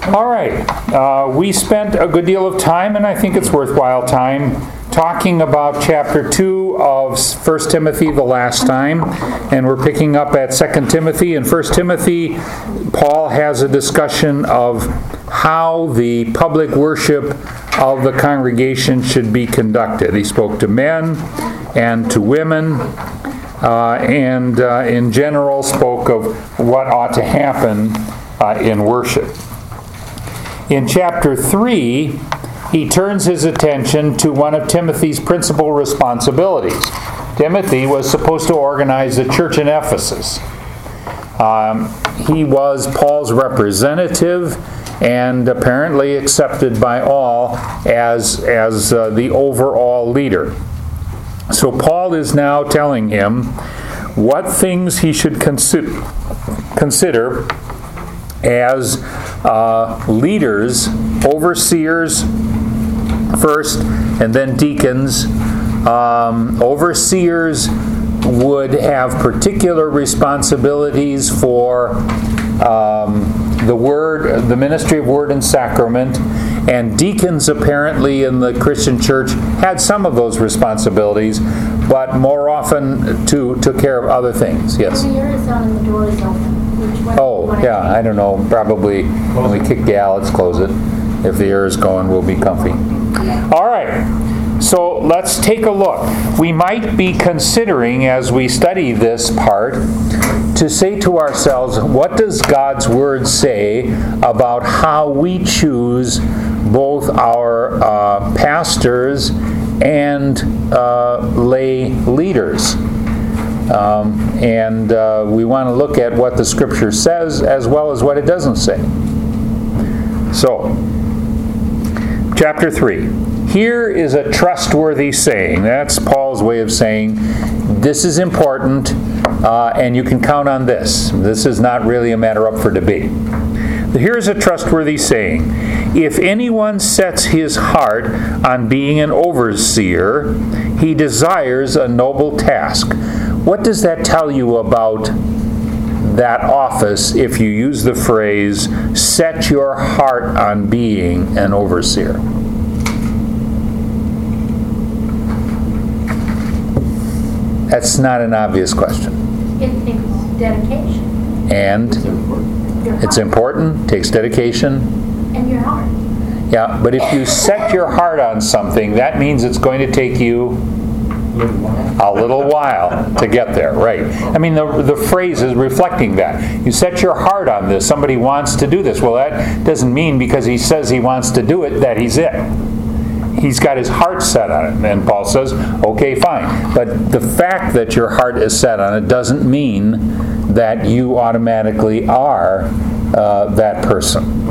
All right. We spent a good deal of time, and I think it's worthwhile time, talking about chapter 2 of 1 Timothy the last time. And we're picking up at 2 Timothy. In 1 Timothy, Paul has a discussion of how the public worship of the congregation should be conducted. He spoke to men and to women, and in general spoke of what ought to happen in worship. In chapter 3, he turns his attention to one of Timothy's principal responsibilities. Timothy was supposed to organize the church in Ephesus. He was Paul's representative and apparently accepted by all as the overall leader. So Paul is now telling him what things he should consider as leaders, overseers first, and then deacons. Overseers would have particular responsibilities for the word, the ministry of word and sacrament, and deacons apparently in the Christian church had some of those responsibilities, but more often took care of other things. Yes? The ear is on and the door is open. Oh, yeah, I don't know. Probably when we kick Gal, let's close it. If the air is going, we'll be comfy. All right. So let's take a look. We might be considering, as we study this part, to say to ourselves, what does God's Word say about how we choose both our pastors and lay leaders? And we want to look at what the Scripture says as well as what it doesn't say. So, chapter 3. Here is a trustworthy saying. That's Paul's way of saying, this is important, and you can count on this. This is not really a matter up for debate. Here's a trustworthy saying. If anyone sets his heart on being an overseer, he desires a noble task. What does that tell you about that office if you use the phrase, set your heart on being an overseer? That's not an obvious question. It takes dedication. And it's important, takes dedication. And your heart. Yeah, but if you set your heart on something, that means it's going to take you a little while to get there, right? I mean, the phrase is reflecting that. You set your heart on this. Somebody wants to do this. Well, that doesn't mean because he says he wants to do it that he's it. He's got his heart set on it. And Paul says, okay, fine. But the fact that your heart is set on it doesn't mean that you automatically are that person.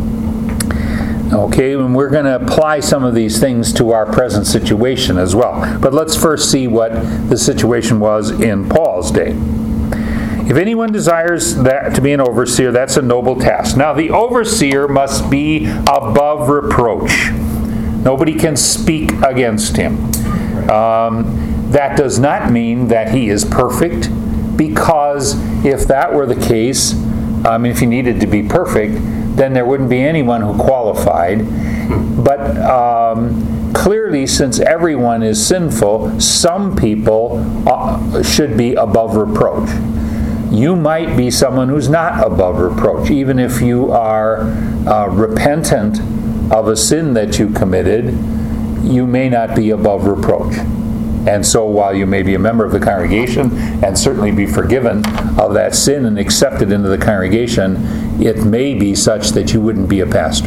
Okay, and we're going to apply some of these things to our present situation as well. But let's first see what the situation was in Paul's day. If anyone desires that to be an overseer, that's a noble task. Now, the overseer must be above reproach. Nobody can speak against him. That does not mean that he is perfect, because if that were the case, if he needed to be perfect, then there wouldn't be anyone who qualified. But clearly, since everyone is sinful, some people should be above reproach. You might be someone who's not above reproach. Even if you are repentant of a sin that you committed, you may not be above reproach. And so while you may be a member of the congregation and certainly be forgiven of that sin and accepted into the congregation, it may be such that you wouldn't be a pastor.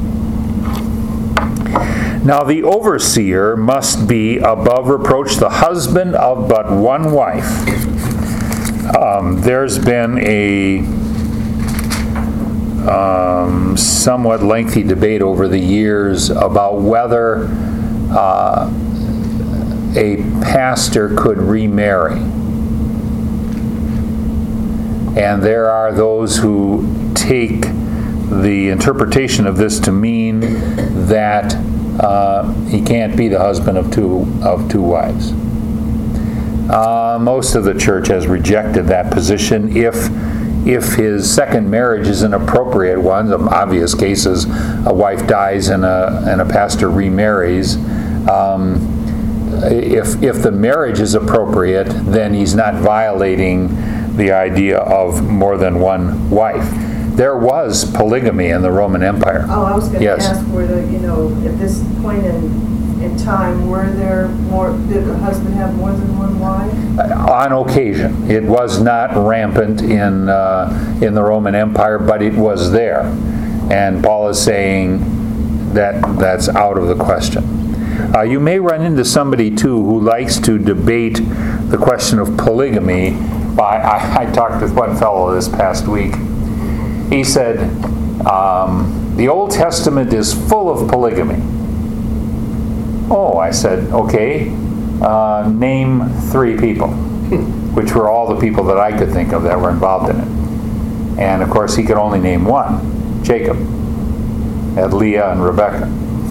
Now the overseer must be above reproach, the husband of but one wife. There's been a somewhat lengthy debate over the years about whether a pastor could remarry. And there are those who take the interpretation of this to mean that he can't be the husband of two wives. Most of the church has rejected that position. If if his second marriage is an appropriate one. Some obvious cases, a wife dies and a pastor remarries. If the marriage is appropriate, then he's not violating the idea of more than one wife. There was polygamy in the Roman Empire. Oh, I was going to Yes. ask, were there, at this point in time, did the husband have more than one wife? On occasion. It was not rampant in the Roman Empire, but it was there. And Paul is saying that that's out of the question. You may run into somebody, too, who likes to debate the question of polygamy. I talked with one fellow this past week. He said, the Old Testament is full of polygamy. Oh, I said, okay, name 3 people, which were all the people that I could think of that were involved in it. And, of course, he could only name one, Jacob, had Leah and Rebekah.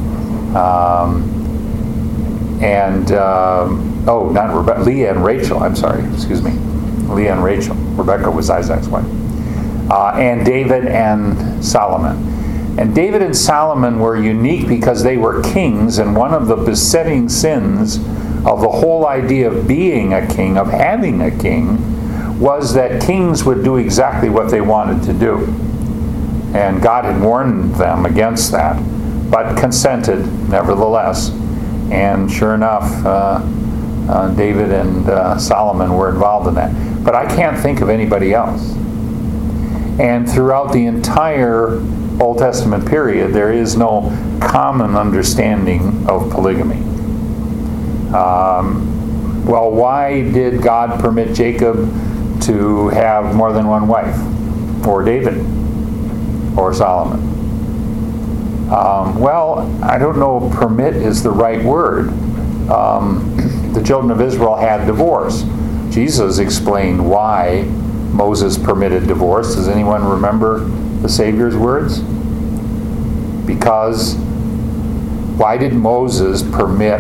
Not Rebekah, Leah and Rachel, I'm sorry, excuse me. Leah and Rachel. Rebekah was Isaac's wife. And David and Solomon. And David and Solomon were unique because they were kings, and one of the besetting sins of the whole idea of being a king, of having a king, was that kings would do exactly what they wanted to do. And God had warned them against that, but consented nevertheless. And sure enough, David and Solomon were involved in that. But I can't think of anybody else. And throughout the entire Old Testament period, there is no common understanding of polygamy. Well, why did God permit Jacob to have more than one wife? Or David? Or Solomon? Well, I don't know if permit is the right word. The children of Israel had divorce. Jesus explained why Moses permitted divorce. Does anyone remember the Savior's words? Because why did Moses permit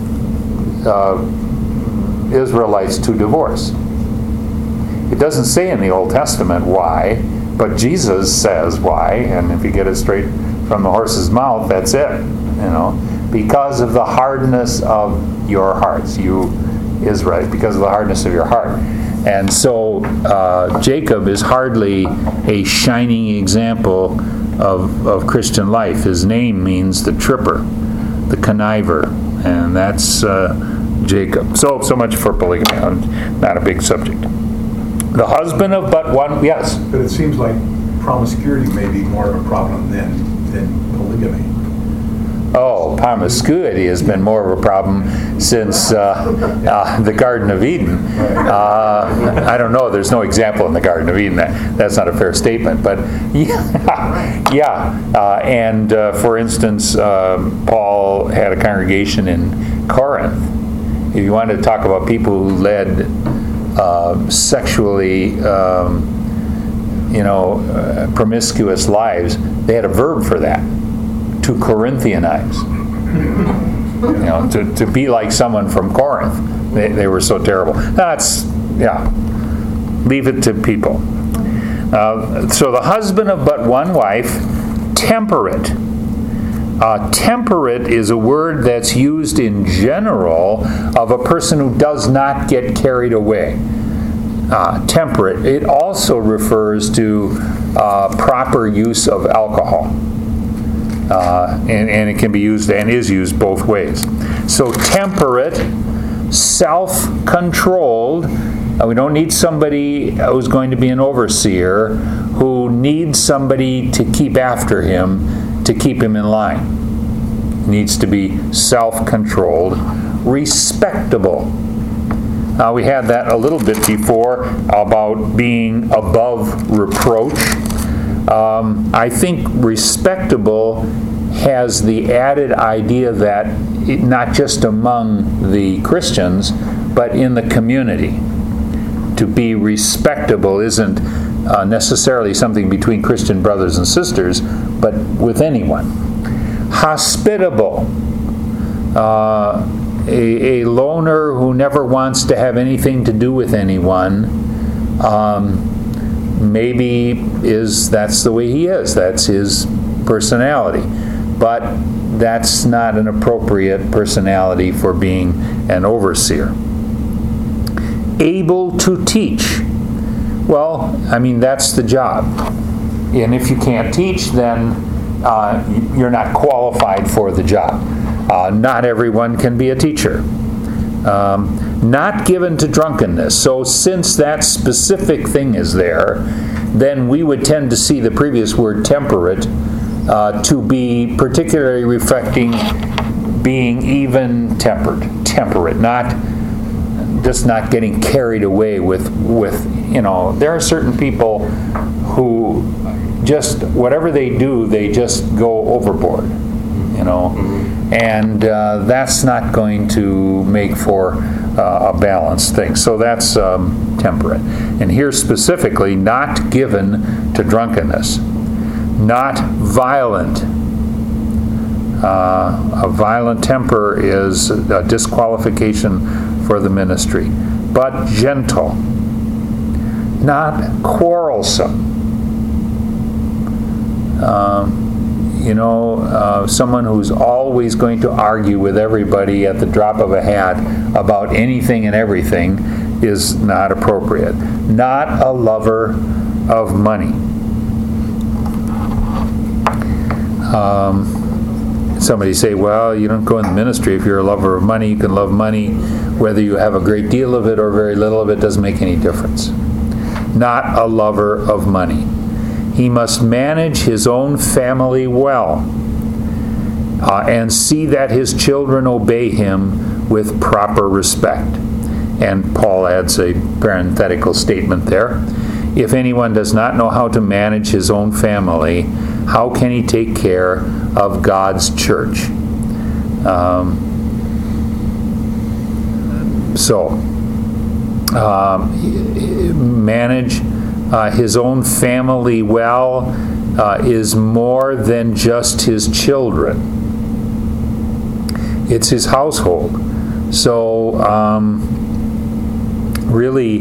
Israelites to divorce? It doesn't say in the Old Testament why, but Jesus says why, and if you get it straight from the horse's mouth, that's it. Because of the hardness of your hearts, you Israelites, because of the hardness of your heart. And so Jacob is hardly a shining example of Christian life. His name means the tripper, the conniver, and that's Jacob. So much for polygamy. Not a big subject. The husband of but one, yes? But it seems like promiscuity may be more of a problem than polygamy. Oh, promiscuity has been more of a problem since the Garden of Eden. I don't know. There's no example in the Garden of Eden. That's not a fair statement. But yeah. And for instance, Paul had a congregation in Corinth. If you wanted to talk about people who led sexually, promiscuous lives, they had a verb for that. To Corinthianize, to be like someone from Corinth. They were so terrible. Leave it to people. So the husband of but one wife, temperate. Temperate is a word that's used in general of a person who does not get carried away. Temperate. It also refers to proper use of alcohol. And it can be used and is used both ways. So temperate, self-controlled. We don't need somebody who's going to be an overseer who needs somebody to keep after him, to keep him in line. Needs to be self-controlled. Respectable. We had that a little bit before about being above reproach. I think respectable has the added idea that not just among the Christians, but in the community. To be respectable isn't necessarily something between Christian brothers and sisters, but with anyone. Hospitable. A loner who never wants to have anything to do with anyone. maybe that's the way he is. That's his personality. But that's not an appropriate personality for being an overseer. Able to teach. Well, I mean, that's the job. And if you can't teach, then you're not qualified for the job. Not everyone can be a teacher. Not given to drunkenness. So since that specific thing is there, then we would tend to see the previous word temperate to be particularly reflecting being even temperate, not getting carried away with there are certain people who just, whatever they do, they just go overboard, and that's not going to make for a balanced thing. So that's temperate. And here specifically, not given to drunkenness, not violent. A violent temper is a disqualification for the ministry, but gentle, not quarrelsome. Someone who's always going to argue with everybody at the drop of a hat about anything and everything is not appropriate. Not a lover of money. Somebody say, well, you don't go in the ministry if you're a lover of money. You can love money. Whether you have a great deal of it or very little of it doesn't make any difference. Not a lover of money. He must manage his own family well and see that his children obey him with proper respect. And Paul adds a parenthetical statement there. If anyone does not know how to manage his own family, how can he take care of God's church? Manage his own family well is more than just his children. It's his household. So really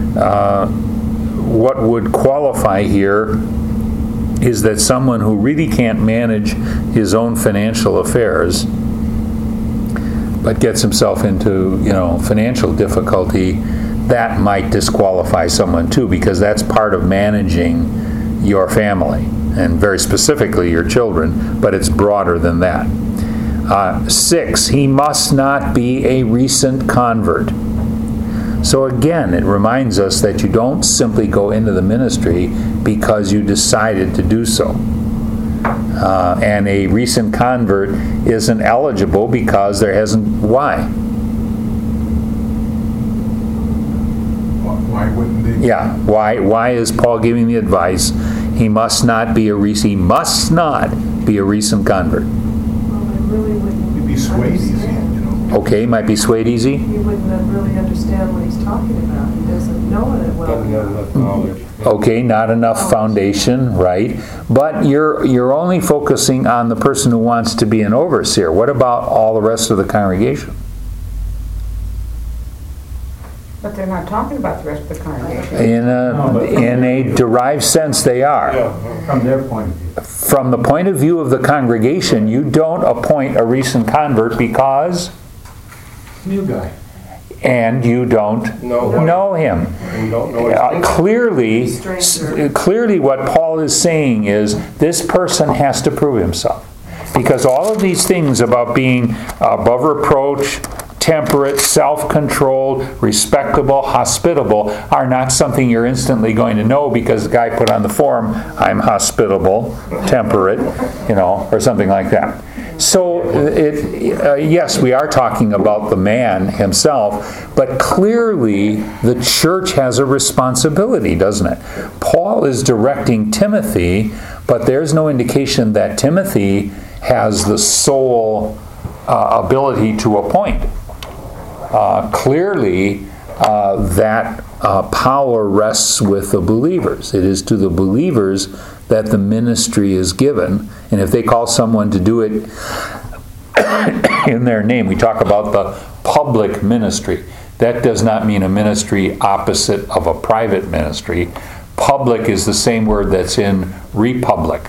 what would qualify here is that someone who really can't manage his own financial affairs but gets himself into financial difficulty, that might disqualify someone too, because that's part of managing your family, and very specifically your children, but it's broader than that. 6, he must not be a recent convert. So again, it reminds us that you don't simply go into the ministry because you decided to do so. And a recent convert isn't eligible because there hasn't... Why? Why wouldn't they? Yeah. Why is Paul giving the advice? He must not be a recent convert. Well, I really wouldn't. You'd be swayed easy, Okay, might be swayed easy. He wouldn't really understand what he's talking about. He doesn't know it well enough. Okay, not enough foundation, right? But you're only focusing on the person who wants to be an overseer. What about all the rest of the congregation? But they're not talking about the rest of the congregation. In a derived sense, they are. From their point of view. From the point of view of the congregation, you don't appoint a recent convert because... New guy. And you don't know him. You don't know Clearly, what Paul is saying is this person has to prove himself. Because all of these things about being above reproach, temperate, self-controlled, respectable, hospitable are not something you're instantly going to know because the guy put on the form, I'm hospitable, temperate, or something like that. So, yes, we are talking about the man himself, but clearly the church has a responsibility, doesn't it? Paul is directing Timothy, but there's no indication that Timothy has the sole ability to appoint. Clearly, that power rests with the believers. It is to the believers that the ministry is given. And if they call someone to do it in their name, we talk about the public ministry. That does not mean a ministry opposite of a private ministry. public is the same word that's in republic.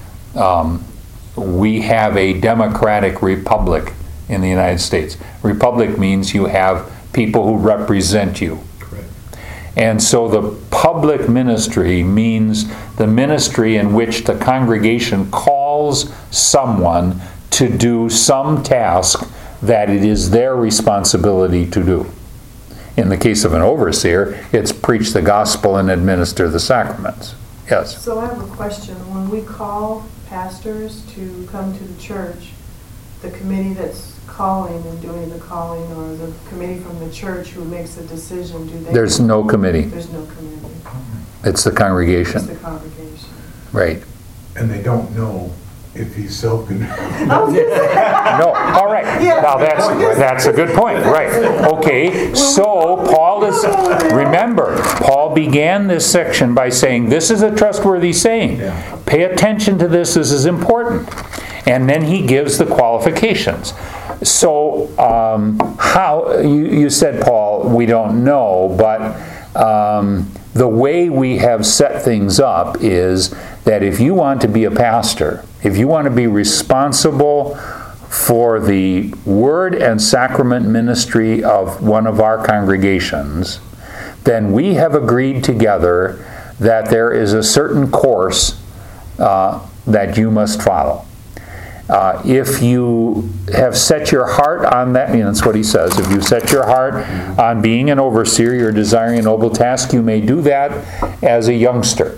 We have a democratic republic in the United States. Republic means you have people who represent you. Correct. And so the public ministry means the ministry in which the congregation calls someone to do some task that it is their responsibility to do. In the case of an overseer, it's preach the gospel and administer the sacraments. Yes? So I have a question. When we call pastors to come to the church, the committee that's calling and doing the calling, or the committee from the church who makes the decision, do they? There's no committee. There's no committee. It's the It's congregation. the congregation. Right. And they don't know if he's self-controlled. No, all right. Now that's a good point, right. Okay, so Paul is, remember, Paul began this section by saying, this is a trustworthy saying. Yeah. Pay attention to this is important. And then he gives the qualifications. So how, you said, Paul, we don't know, but the way we have set things up is that if you want to be a pastor, if you want to be responsible for the word and sacrament ministry of one of our congregations, then we have agreed together that there is a certain course that you must follow. If you have set your heart on that, that's what he says, if you set your heart on being an overseer, you're desiring a noble task, you may do that as a youngster.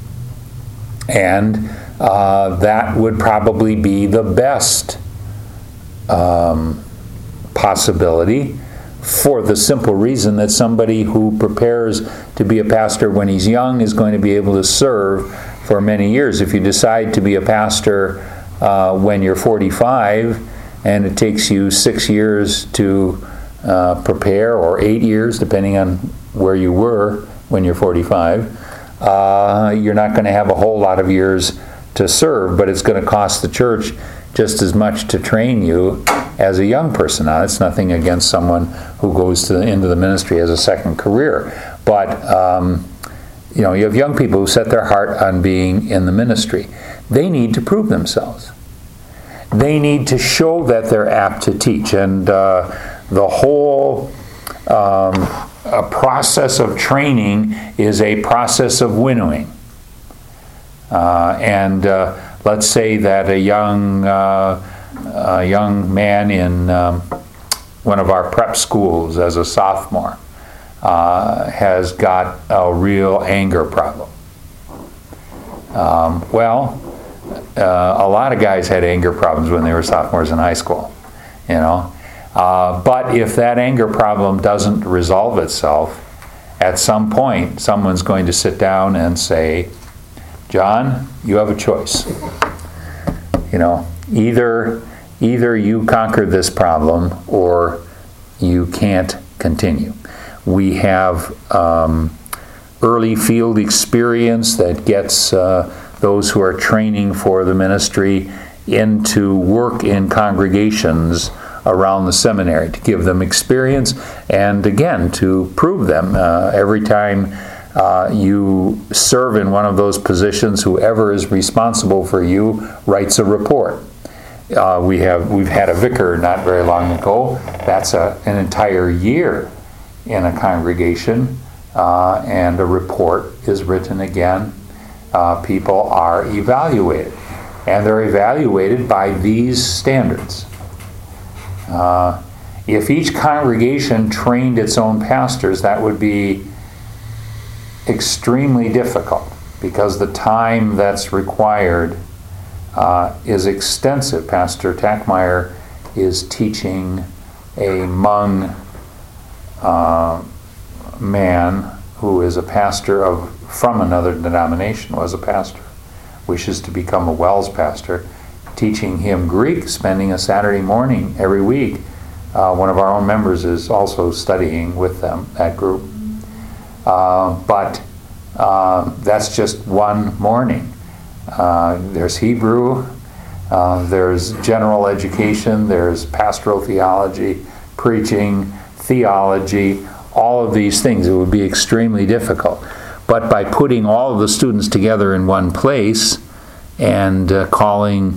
And that would probably be the best possibility, for the simple reason that somebody who prepares to be a pastor when he's young is going to be able to serve for many years. If you decide to be a pastor when you're 45 and it takes you 6 years to prepare, or 8 years, depending on where you were when you're 45, you're not going to have a whole lot of years to serve, but it's going to cost the church just as much to train you as a young person. Now, it's nothing against someone who goes into the ministry as a second career, but you have young people who set their heart on being in the ministry. They need to prove themselves. They need to show that they're apt to teach, and the whole process of training is a process of winnowing. And let's say that a young man in one of our prep schools as a sophomore has got a real anger problem. A lot of guys had anger problems when they were sophomores in high school, But if that anger problem doesn't resolve itself, at some point, someone's going to sit down and say, John, you have a choice. Either you conquer this problem or you can't continue. We have early field experience that gets those who are training for the ministry into work in congregations around the seminary, to give them experience and, again, to prove them. Every time you serve in one of those positions, whoever is responsible for you writes a report. We've had a vicar not very long ago. That's an entire year in a congregation, and a report is written again. People are evaluated, and they're evaluated by these standards. If each congregation trained its own pastors, that would be extremely difficult, because the time that's required is extensive. Pastor Tackmeyer is teaching a Hmong man who is a pastor from another denomination, was a pastor, wishes to become a WELS pastor, teaching him Greek, spending a Saturday morning every week. One of our own members is also studying with them, that group. But that's just one morning. There's Hebrew, there's general education, there's pastoral theology, preaching, theology, all of these things. It would be extremely difficult. but by putting all of the students together in one place and calling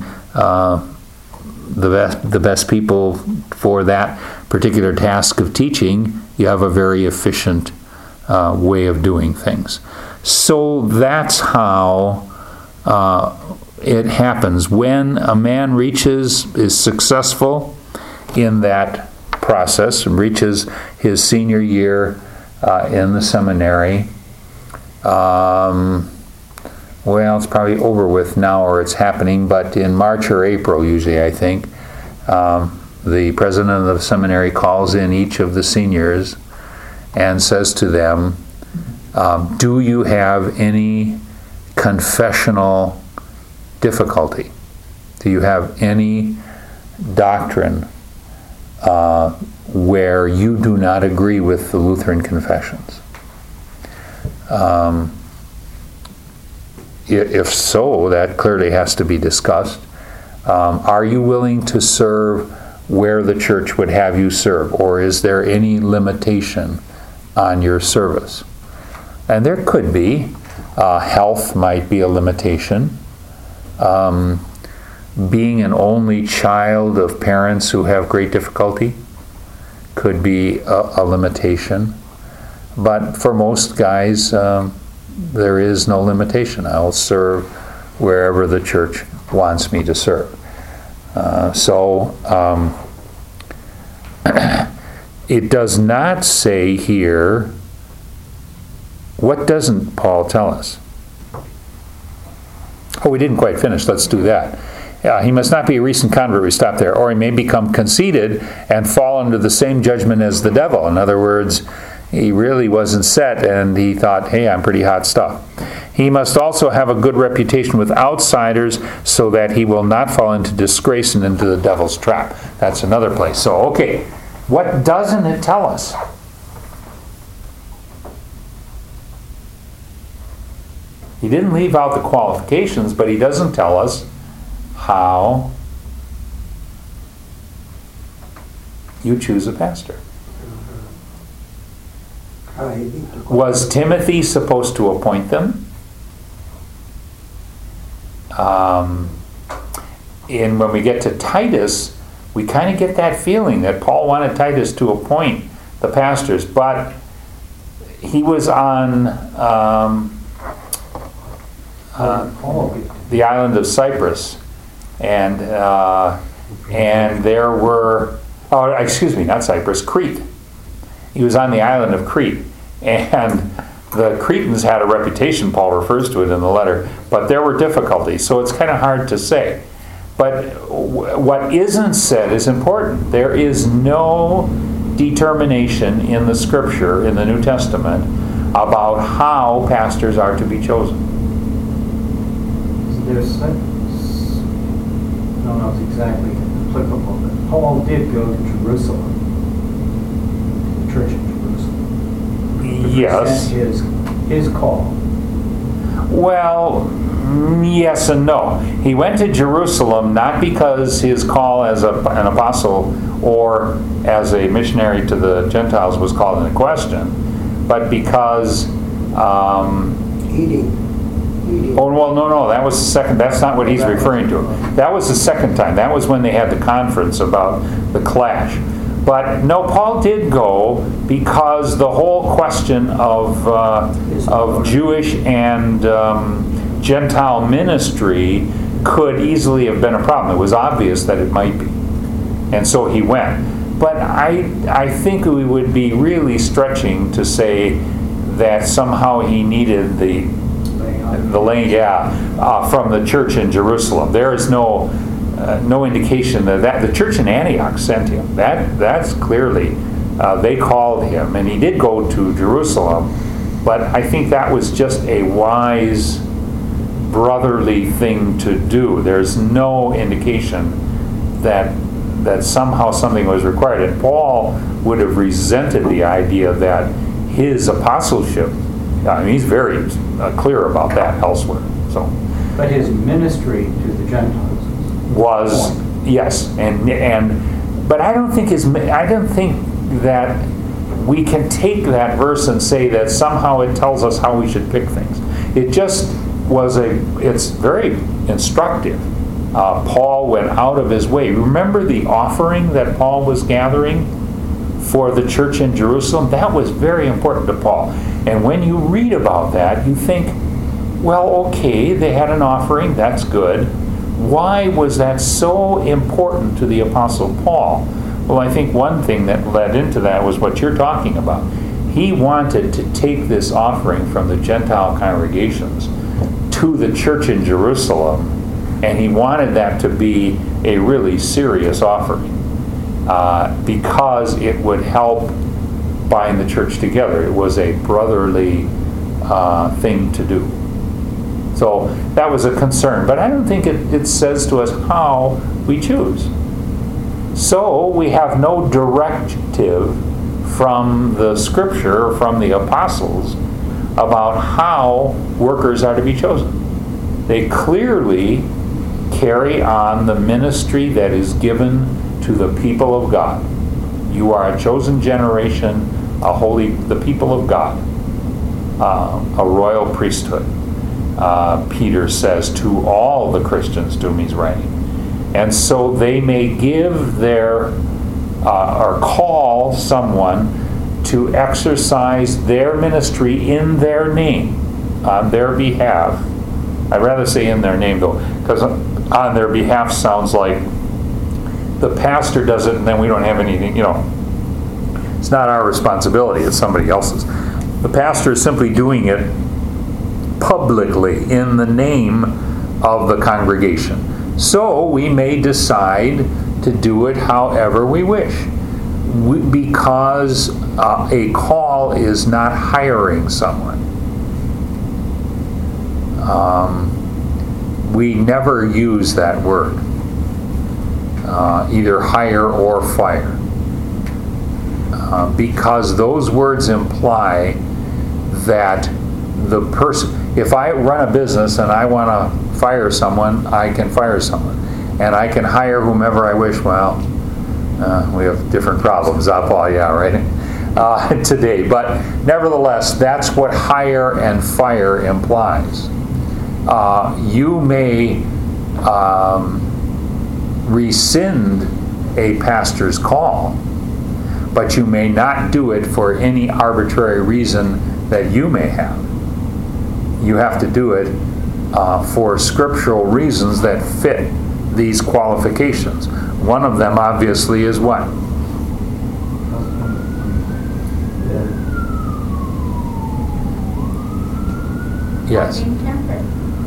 the best people for that particular task of teaching, you have a very efficient way of doing things. So that's how it happens. When a man is successful in that process, and reaches his senior year in the seminary, well, it's probably over with now, or it's happening, but in March or April, usually, I think, the president of the seminary calls in each of the seniors and says to them, do you have any confessional difficulty? Do you have any doctrine where you do not agree with the Lutheran confessions? If so, that clearly has to be discussed. Are you willing to serve where the church would have you serve, or is there any limitation on your service? And there could be. Health might be a limitation. Being an only child of parents who have great difficulty could be a limitation. But for most guys, there is no limitation. I'll serve wherever the church wants me to serve. It does not say here, what doesn't Paul tell us? Oh, we didn't quite finish. Let's do that. He must not be a recent convert. We stop there. Or he may become conceited and fall under the same judgment as the devil. In other words, he really wasn't set, and he thought, hey, I'm pretty hot stuff. He must also have a good reputation with outsiders so that he will not fall into disgrace and into the devil's trap. That's another place. So, okay, what doesn't it tell us? He didn't leave out the qualifications, but he doesn't tell us how you choose a pastor. Was Timothy supposed to appoint them? And when we get to Titus, we kind of get that feeling that Paul wanted Titus to appoint the pastors, but he was on the island of Cyprus, and there were, not Cyprus, Crete. He was on the island of Crete, and the Cretans had a reputation, Paul refers to it in the letter, but there were difficulties, so it's kind of hard to say. But what isn't said is important. There is no determination in the Scripture, in the New Testament, about how pastors are to be chosen. There's I don't know if it's exactly applicable, but Paul did go to Jerusalem, the church in Jerusalem, to Yes. present his call. Well, yes and no. He went to Jerusalem not because his call as an apostle or as a missionary to the Gentiles was called into question, but because Eating. oh, well, no, that was the second. That's not what he's referring to. That was the second time. That was when they had the conference about the clash. But no, Paul did go because the whole question of Jewish and Gentile ministry could easily have been a problem. It was obvious that it might be. And so he went. But I think we would be really stretching to say that somehow he needed the from the church in Jerusalem. There is no indication that the church in Antioch sent him. That's clearly they called him, and he did go to Jerusalem. But I think that was just a wise brotherly thing to do. There's no indication that somehow something was required, and Paul would have resented the idea that his apostleship. I mean, he's very clear about that elsewhere. So, But his ministry to the Gentiles yes, but I don't think that we can take that verse and say that somehow it tells us how we should pick things. It just it's very instructive. Paul went out of his way. Remember the offering that Paul was gathering for the church in Jerusalem? That was very important to Paul. And when you read about that, you think, well, okay, they had an offering, that's good. Why was that so important to the Apostle Paul? Well, I think one thing that led into that was what you're talking about. He wanted to take this offering from the Gentile congregations to the church in Jerusalem, and he wanted that to be a really serious offering because it would help bind the church together. It was a brotherly thing to do. So that was a concern. But I don't think it says to us how we choose. So we have no directive from the Scripture or from the apostles about how workers are to be chosen. They clearly carry on the ministry that is given to the people of God. You are a chosen generation, the people of God, a royal priesthood. Peter says to all the Christians to whom he's writing. And so they may give or call someone to exercise their ministry in their name, on their behalf. I'd rather say in their name, though, because on their behalf sounds like the pastor does it and then we don't have anything, It's not our responsibility, it's somebody else's. The pastor is simply doing it publicly in the name of the congregation. So we may decide to do it however we wish. Because a call is not hiring someone. We never use that word, either hire or fire, because those words imply that the person, if I run a business and I want to fire someone, I can fire someone. And I can hire whomever I wish. Well, we have different problems, Paul, right? Today. But nevertheless, that's what hire and fire implies. You may rescind a pastor's call, but you may not do it for any arbitrary reason that you may have. You have to do it for scriptural reasons that fit these qualifications. One of them, obviously, is what? Yes. Being temperate.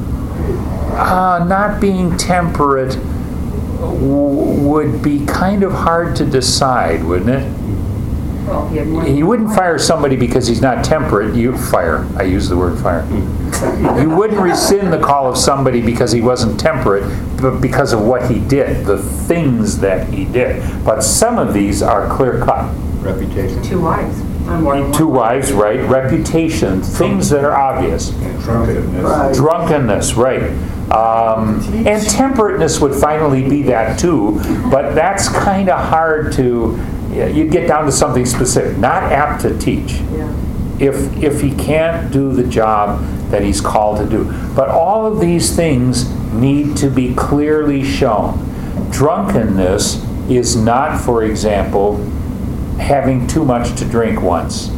Not being temperate would be kind of hard to decide, wouldn't it? Well, he had more You wouldn't fire somebody because he's not temperate. I use the word fire. You wouldn't rescind the call of somebody because he wasn't temperate, but because of what he did, the things that he did. But some of these are clear-cut. Reputation. 2 wives. On more than one. 2 wives, right? Reputation, things that are obvious. Drunkenness. Drunkenness, right. And temperateness would finally be that too, but that's kind of hard to, you get down to something specific. Not apt to teach. Yeah. If he can't do the job that he's called to do. But all of these things need to be clearly shown. Drunkenness is not, for example, having too much to drink once.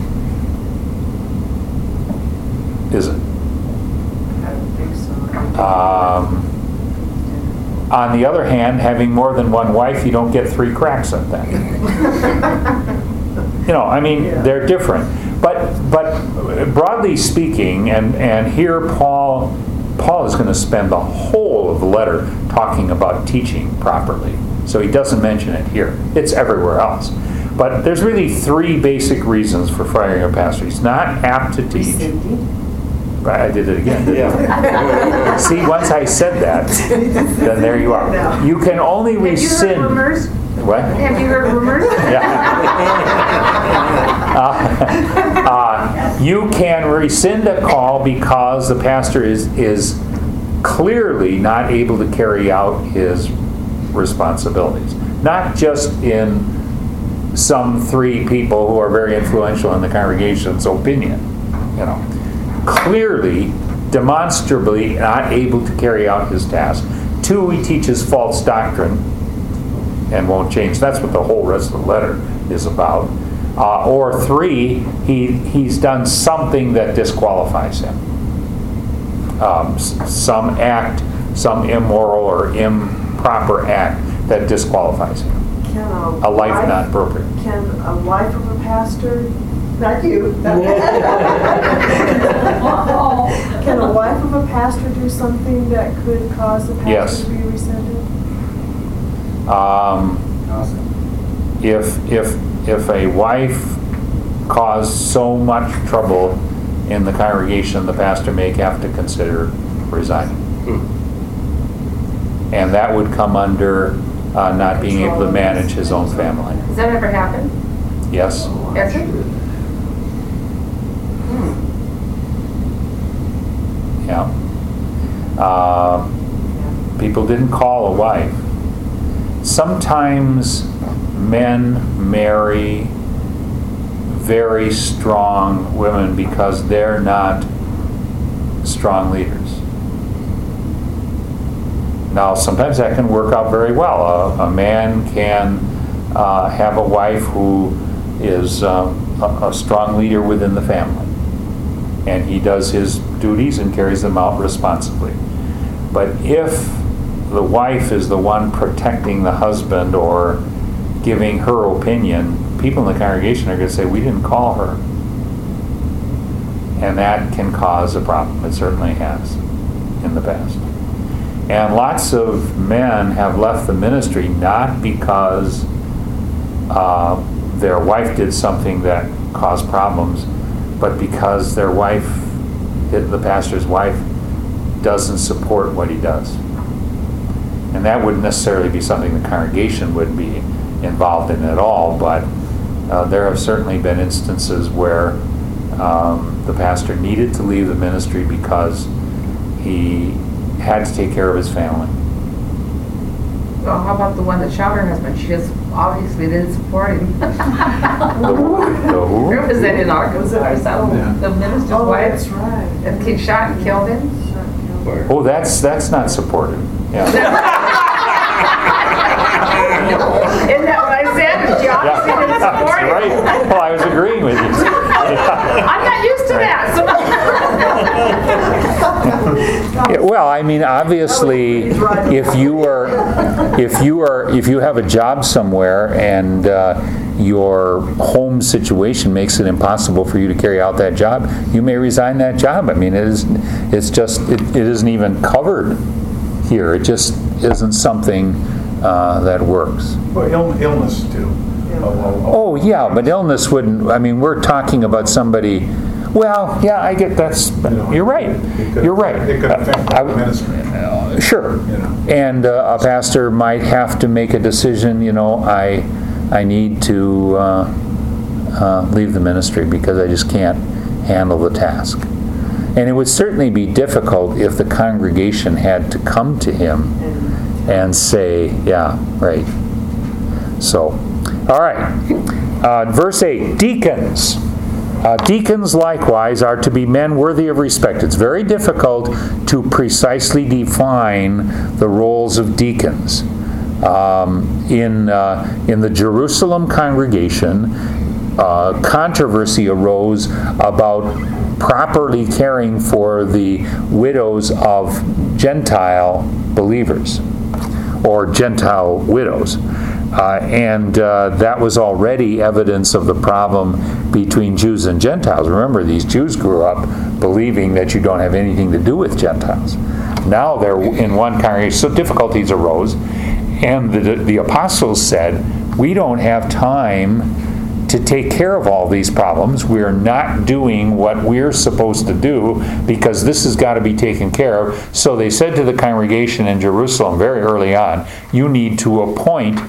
Is it? I don't think so. On the other hand, having more than one wife, you don't get 3 cracks at that. They're different. But broadly speaking, and here Paul is going to spend the whole of the letter talking about teaching properly. So he doesn't mention it here. It's everywhere else. But there's really 3 basic reasons for firing a pastor. He's not apt to teach. I did it again. Yeah. See, once I said that, then there you are. You can only rescind. Have you heard rumors? What? Have you heard rumors? You can rescind a call because the pastor is clearly not able to carry out his responsibilities. Not just in some 3 people who are very influential in the congregation's opinion. Clearly, demonstrably not able to carry out his task. 2, he teaches false doctrine and won't change. That's what the whole rest of the letter is about. Or 3, he's done something that disqualifies him. Some act, some immoral or improper act that disqualifies him. Can A life not appropriate. Can a wife of a pastor, not you, can a wife of a pastor do something that could cause the pastor Yes. to be rescinded? If a wife caused so much trouble in the congregation, the pastor may have to consider resigning. And that would come under not being able to manage his own family. Has that ever happened? Yes? Has it? Yeah. People didn't call a wife. Sometimes men marry very strong women because they're not strong leaders. Now, sometimes that can work out very well. A man can have a wife who is a strong leader within the family, and he does his duties and carries them out responsibly. But if the wife is the one protecting the husband or giving her opinion, people in the congregation are going to say, we didn't call her. And that can cause a problem. It certainly has in the past. And lots of men have left the ministry not because their wife did something that caused problems, but because their wife, the pastor's wife, doesn't support what he does. And that wouldn't necessarily be something the congregation would be involved in at all, but there have certainly been instances where the pastor needed to leave the ministry because he had to take care of his family. Well, how about the one that shot her husband? She just obviously didn't support him. The who? Where was that in Arkansas or something? Yeah. The minister's Oh, wife that's right. that kid shot and killed him? Oh, that's not supported. Yeah. Isn't that what I said? She obviously didn't That's support him. right. Well, I was agreeing with you. I'm not used to that. Yeah, well, I mean, obviously, if you have a job somewhere and your home situation makes it impossible for you to carry out that job, you may resign that job. I mean, it isn't even covered here. It just isn't something that works. Well, illness too. Oh, yeah, but illness wouldn't, I mean, we're talking about somebody, well, yeah, I get that's, you're right. You're right. It could affect the ministry. Sure. You know. And a pastor might have to make a decision, I need to leave the ministry because I just can't handle the task. And it would certainly be difficult if the congregation had to come to him and say, yeah, right. So, all right. Verse 8, deacons. Deacons likewise are to be men worthy of respect. It's very difficult to precisely define the roles of deacons. In the Jerusalem congregation, controversy arose about properly caring for the widows of Gentile believers or Gentile widows. And that was already evidence of the problem between Jews and Gentiles. Remember, these Jews grew up believing that you don't have anything to do with Gentiles. Now they're in one congregation, so difficulties arose. And the apostles said, we don't have time to take care of all these problems. We're not doing what we're supposed to do because this has got to be taken care of. So they said to the congregation in Jerusalem very early on, you need to appoint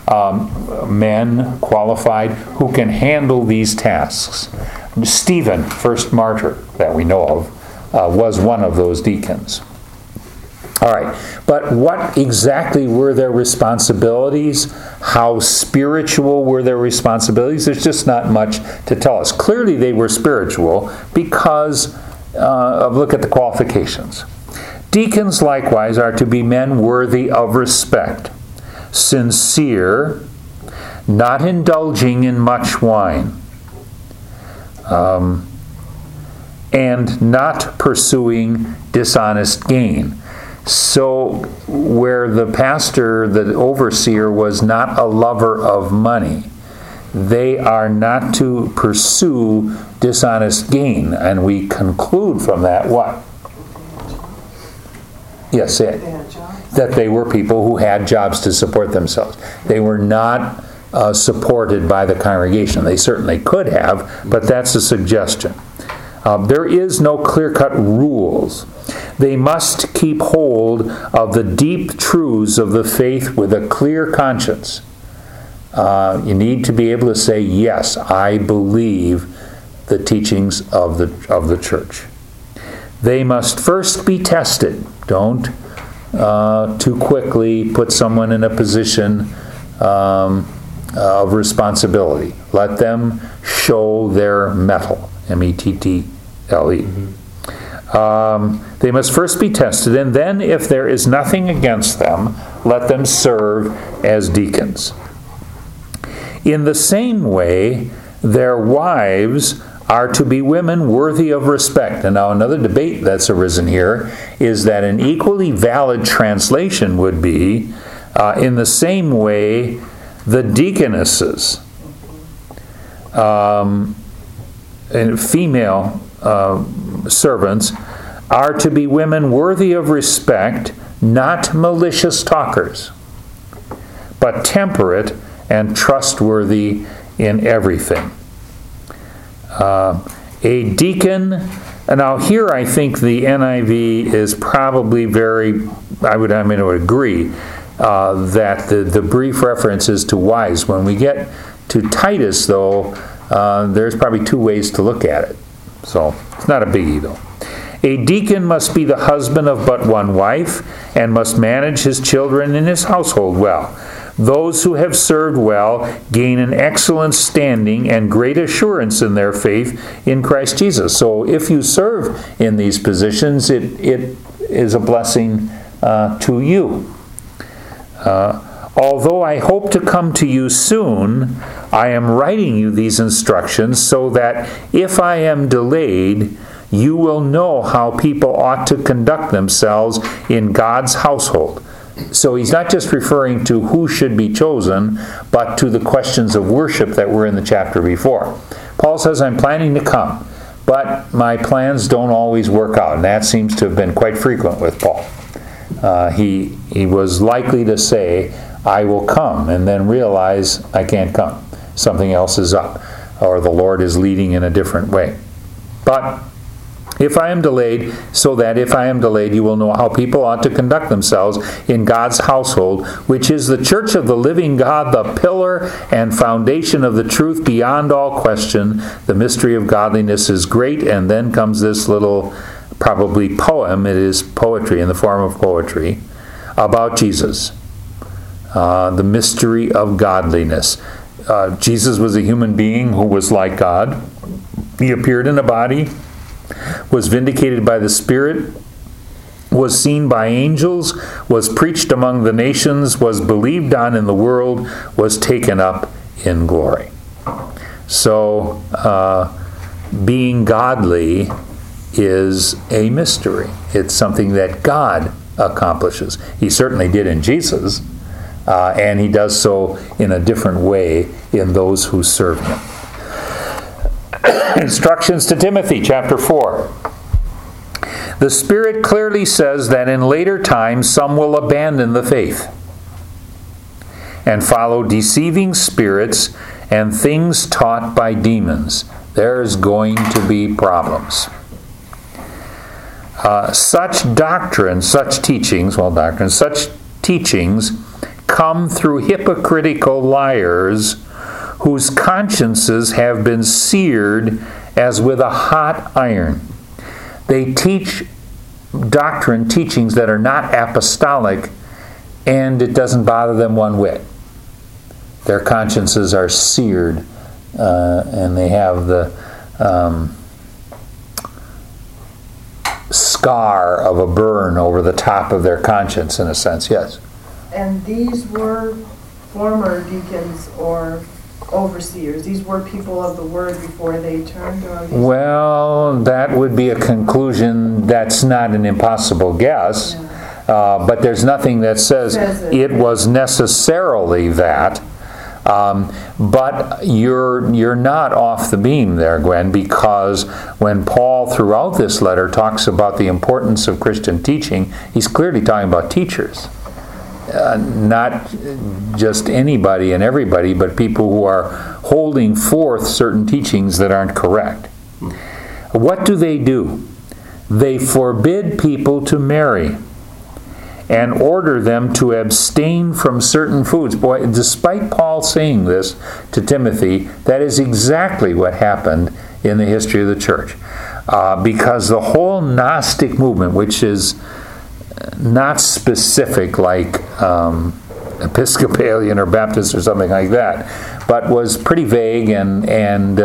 men qualified who can handle these tasks. Stephen, first martyr that we know of, was one of those deacons. All right, but what exactly were their responsibilities? How spiritual were their responsibilities? There's just not much to tell us. Clearly they were spiritual because look at the qualifications. Deacons likewise are to be men worthy of respect, sincere, not indulging in much wine, and not pursuing dishonest gain. So where the pastor, the overseer, was not a lover of money, they are not to pursue dishonest gain. And we conclude from that what? Yes, say it. They had jobs. That they were people who had jobs to support themselves. They were not supported by the congregation. They certainly could have, but that's a suggestion. There is no clear-cut rules. They must keep hold of the deep truths of the faith with a clear conscience. You need to be able to say, yes, I believe the teachings of the church. They must first be tested. Don't too quickly put someone in a position of responsibility. Let them show their mettle, M-E-T-T-L-E. They must first be tested, and then if there is nothing against them, let them serve as deacons. In the same way, their wives are to be women worthy of respect. And now another debate that's arisen here is that an equally valid translation would be, in the same way, the deaconesses, and female servants, are to be women worthy of respect, not malicious talkers, but temperate and trustworthy in everything. A deacon, now here I think the NIV is probably very, I would agree that the brief reference is to wives. When we get to Titus, though, there's probably two ways to look at it. So it's not a biggie, though. A deacon must be the husband of but one wife and must manage his children and his household well. Those who have served well gain an excellent standing and great assurance in their faith in Christ Jesus. So if you serve in these positions, it is a blessing to you. Although I hope to come to you soon, I am writing you these instructions so that if I am delayed, you will know how people ought to conduct themselves in God's household. So he's not just referring to who should be chosen, but to the questions of worship that were in the chapter before. Paul says, I'm planning to come, but my plans don't always work out. And that seems to have been quite frequent with Paul. He was likely to say, I will come, and then realize I can't come. Something else is up, or the Lord is leading in a different way. But if I am delayed, so that if I am delayed, you will know how people ought to conduct themselves in God's household, which is the church of the living God, the pillar and foundation of the truth beyond all question. The mystery of godliness is great, and then comes this little, probably poem. It is poetry in the form of poetry about Jesus. The mystery of godliness. Jesus was a human being who was like God. He appeared in a body, was vindicated by the Spirit, was seen by angels, was preached among the nations, was believed on in the world, was taken up in glory. So, being godly is a mystery. It's something that God accomplishes. He certainly did in Jesus, and he does so in a different way in those who serve him. Instructions to Timothy, chapter 4. The Spirit clearly says that in later times some will abandon the faith and follow deceiving spirits and things taught by demons. There's going to be problems. Such teachings come through hypocritical liars whose consciences have been seared as with a hot iron. They teach teachings that are not apostolic, and it doesn't bother them one whit. Their consciences are seared, and they have the scar of a burn over the top of their conscience, in a sense. Yes? And these were former deacons or overseers. These were people of the word before they turned, or these... Well, that would be a conclusion. That's not an impossible guess. Yeah. But there's nothing that says it was necessarily that. But you're not off the beam there, Gwen, because when Paul throughout this letter talks about the importance of Christian teaching, he's clearly talking about teachers. Not just anybody and everybody, but people who are holding forth certain teachings that aren't correct. What do? They forbid people to marry and order them to abstain from certain foods. Boy, despite Paul saying this to Timothy, that is exactly what happened in the history of the church. Because the whole Gnostic movement, which is not specific like Episcopalian or Baptist or something like that, but was pretty vague and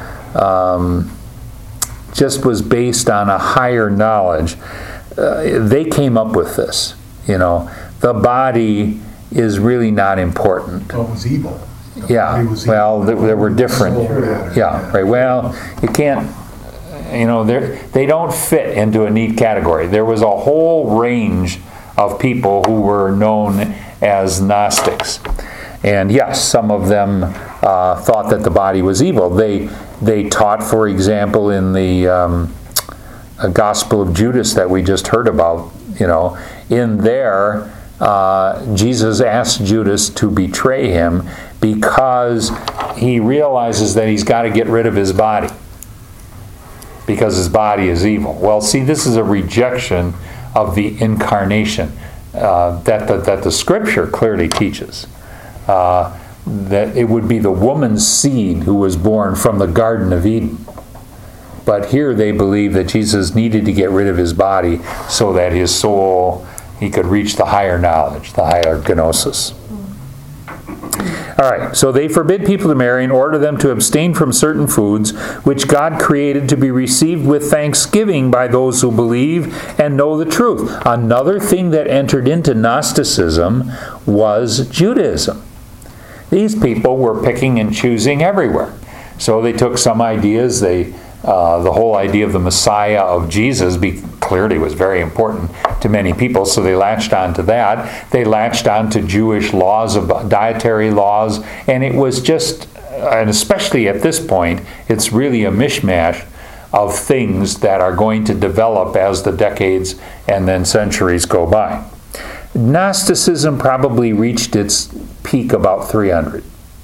just was based on a higher knowledge. They came up with this. The body is really not important. Well, it was evil. Yeah. Well, there were different. Yeah. Right. Well, you can't. They don't fit into a neat category. There was a whole range of people who were known as Gnostics, and yes, some of them thought that the body was evil. They taught, for example, in the Gospel of Judas that we just heard about. In there, Jesus asked Judas to betray him because he realizes that he's got to get rid of his body, because his body is evil. Well, see, this is a rejection of the incarnation that the Scripture clearly teaches. That it would be the woman's seed who was born from the Garden of Eden. But here they believe that Jesus needed to get rid of his body so that his soul, he could reach the higher knowledge, the higher gnosis. All right, so they forbid people to marry and order them to abstain from certain foods which God created to be received with thanksgiving by those who believe and know the truth. Another thing that entered into Gnosticism was Judaism. These people were picking and choosing everywhere. So they took some ideas, the whole idea of the Messiah of Jesus clearly was very important to many people, so they latched on to that. They latched on to Jewish laws, of dietary laws, and it was just, and especially at this point, it's really a mishmash of things that are going to develop as the decades and then centuries go by. Gnosticism probably reached its peak about 300.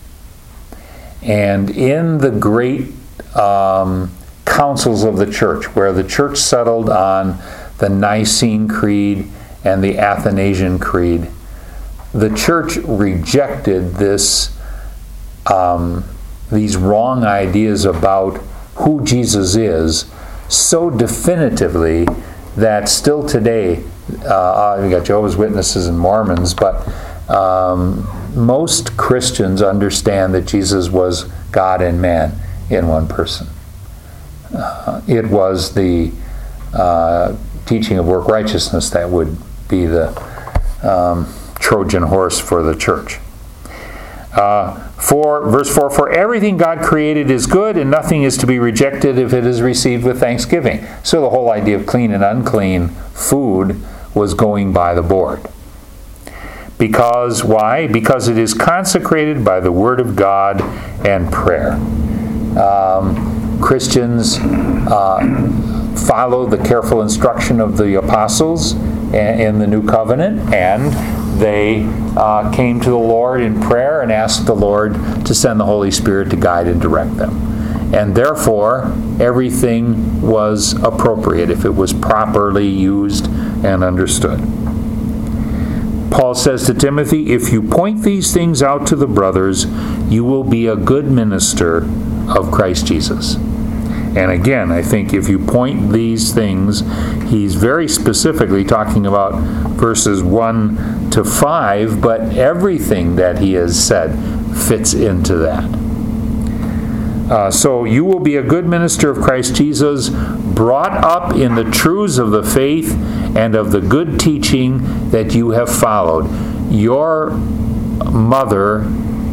And in the great councils of the church, where the church settled on the Nicene Creed and the Athanasian Creed, the church rejected these wrong ideas about who Jesus is so definitively that still today, we got Jehovah's Witnesses and Mormons, but most Christians understand that Jesus was God and man in one person. It was the teaching of work righteousness that would be the Trojan horse for the church. Verse 4, for everything God created is good, and nothing is to be rejected if it is received with thanksgiving. So the whole idea of clean and unclean food was going by the board. Because, why? Because it is consecrated by the Word of God and prayer. Christians follow the careful instruction of the apostles in the New Covenant, and they came to the Lord in prayer and asked the Lord to send the Holy Spirit to guide and direct them. And therefore, everything was appropriate if it was properly used and understood. Paul says to Timothy, if you point these things out to the brothers, you will be a good minister of Christ Jesus. And again, I think if you point these things, he's very specifically talking about verses 1 to 5, but everything that he has said fits into that. So you will be a good minister of Christ Jesus, brought up in the truths of the faith and of the good teaching that you have followed. Your mother,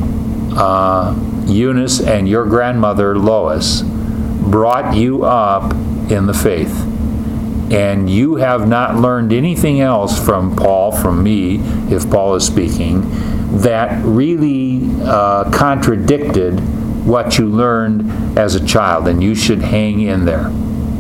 Eunice, and your grandmother, Lois, brought you up in the faith. And you have not learned anything else from Paul, from me, if Paul is speaking, that really contradicted what you learned as a child, and you should hang in there.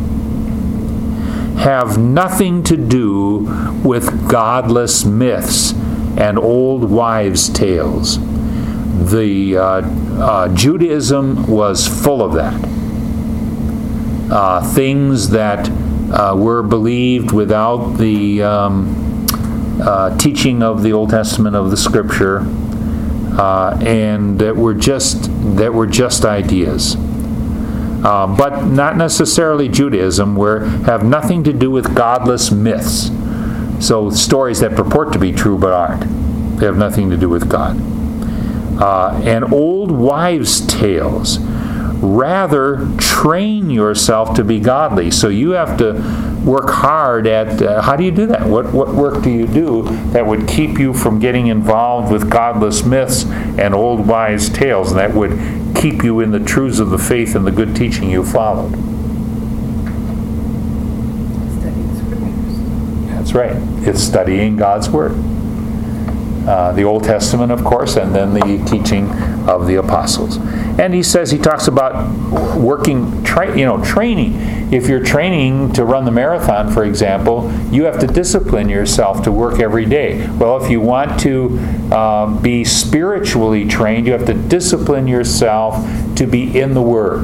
Have nothing to do with godless myths and old wives' tales. The Judaism was full of that. Things that were believed without the teaching of the Old Testament of the Scripture, and that were just ideas, but not necessarily Judaism, have nothing to do with godless myths. So stories that purport to be true but aren't. They have nothing to do with God. And old wives' tales. Rather, train yourself to be godly. So you have to work hard at, how do you do that? What work do you do that would keep you from getting involved with godless myths and old wives' tales, and that would keep you in the truths of the faith and the good teaching you followed? Studying scriptures. That's right. It's studying God's Word. The Old Testament, of course, and then the teaching of the apostles. And he talks about working, training. If you're training to run the marathon, for example, you have to discipline yourself to work every day. Well, if you want to be spiritually trained, you have to discipline yourself to be in the Word.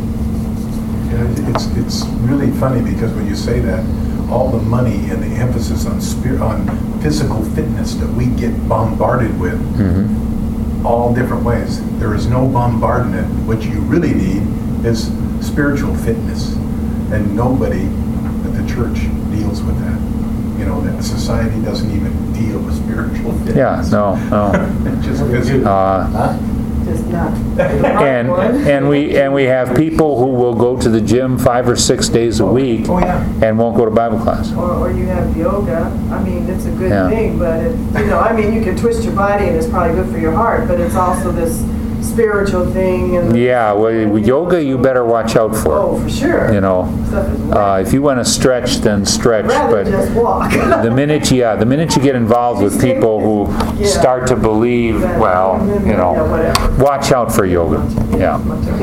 Yeah, it's really funny because when you say that, all the money and the emphasis on physical fitness that we get bombarded with, all different ways. There is no bombardment. What you really need is spiritual fitness, and nobody at the church deals with that. That society doesn't even deal with spiritual fitness. Yeah, no. Just because. Just not. And we have people who will go to the gym 5 or 6 days a week and won't go to Bible class. Or you have yoga. I mean, it's a good Yeah. thing, but you can twist your body and it's probably good for your heart, but it's also this spiritual thing. And Yeah, well, yoga you better watch out for. Oh, for sure. Stuff is If you want to stretch, then stretch. rather But just walk. the minute you get involved with people who start to believe, whatever. watch out for yoga. Yeah.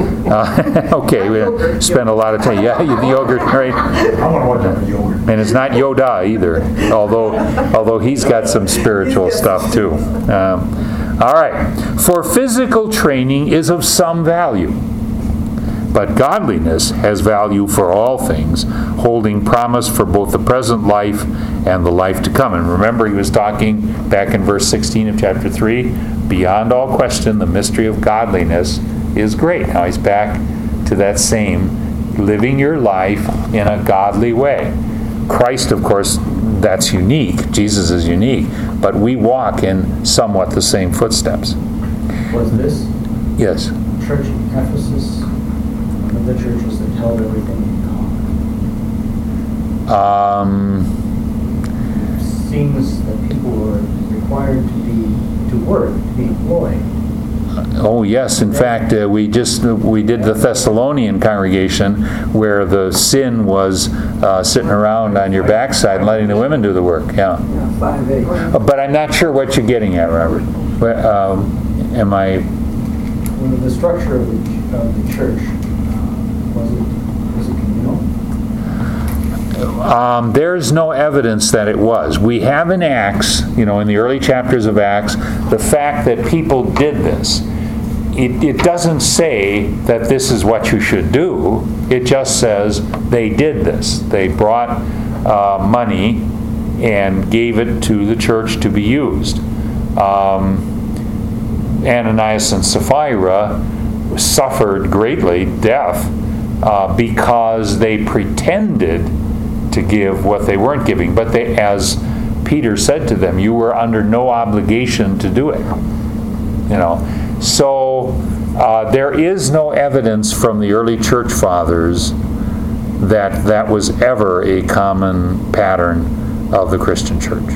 Okay, we spent a lot of time. Yeah, the yogurt, right? I want to watch out for yogurt. And it's not Yoda either, although he's got some spiritual stuff too. All right. For physical training is of some value, but godliness has value for all things, holding promise for both the present life and the life to come. And remember, he was talking back in verse 16 of chapter 3, beyond all question, the mystery of godliness is great. Now he's back to that same living your life in a godly way. Christ, of course, that's unique. Jesus is unique. But we walk in somewhat the same footsteps. Was this Yes. church in Ephesus one of the churches that held everything in common? It seems that people were required to work, to be employed. Oh yes, in fact, we did the Thessalonian congregation where the sin was sitting around on your backside and letting the women do the work. Yeah, 5-8. but I'm not sure what you're getting at, Robert. Am I? Well, the structure of the church was it communal? There's no evidence that it was. We have in Acts, in the early chapters of Acts, the fact that people did this. It doesn't say that this is what you should do. It just says they did this. They brought money and gave it to the church to be used. Ananias and Sapphira suffered greatly death because they pretended to give what they weren't giving. But they, as Peter said to them, you were under no obligation to do it. So there is no evidence from the early church fathers that that was ever a common pattern of the Christian church.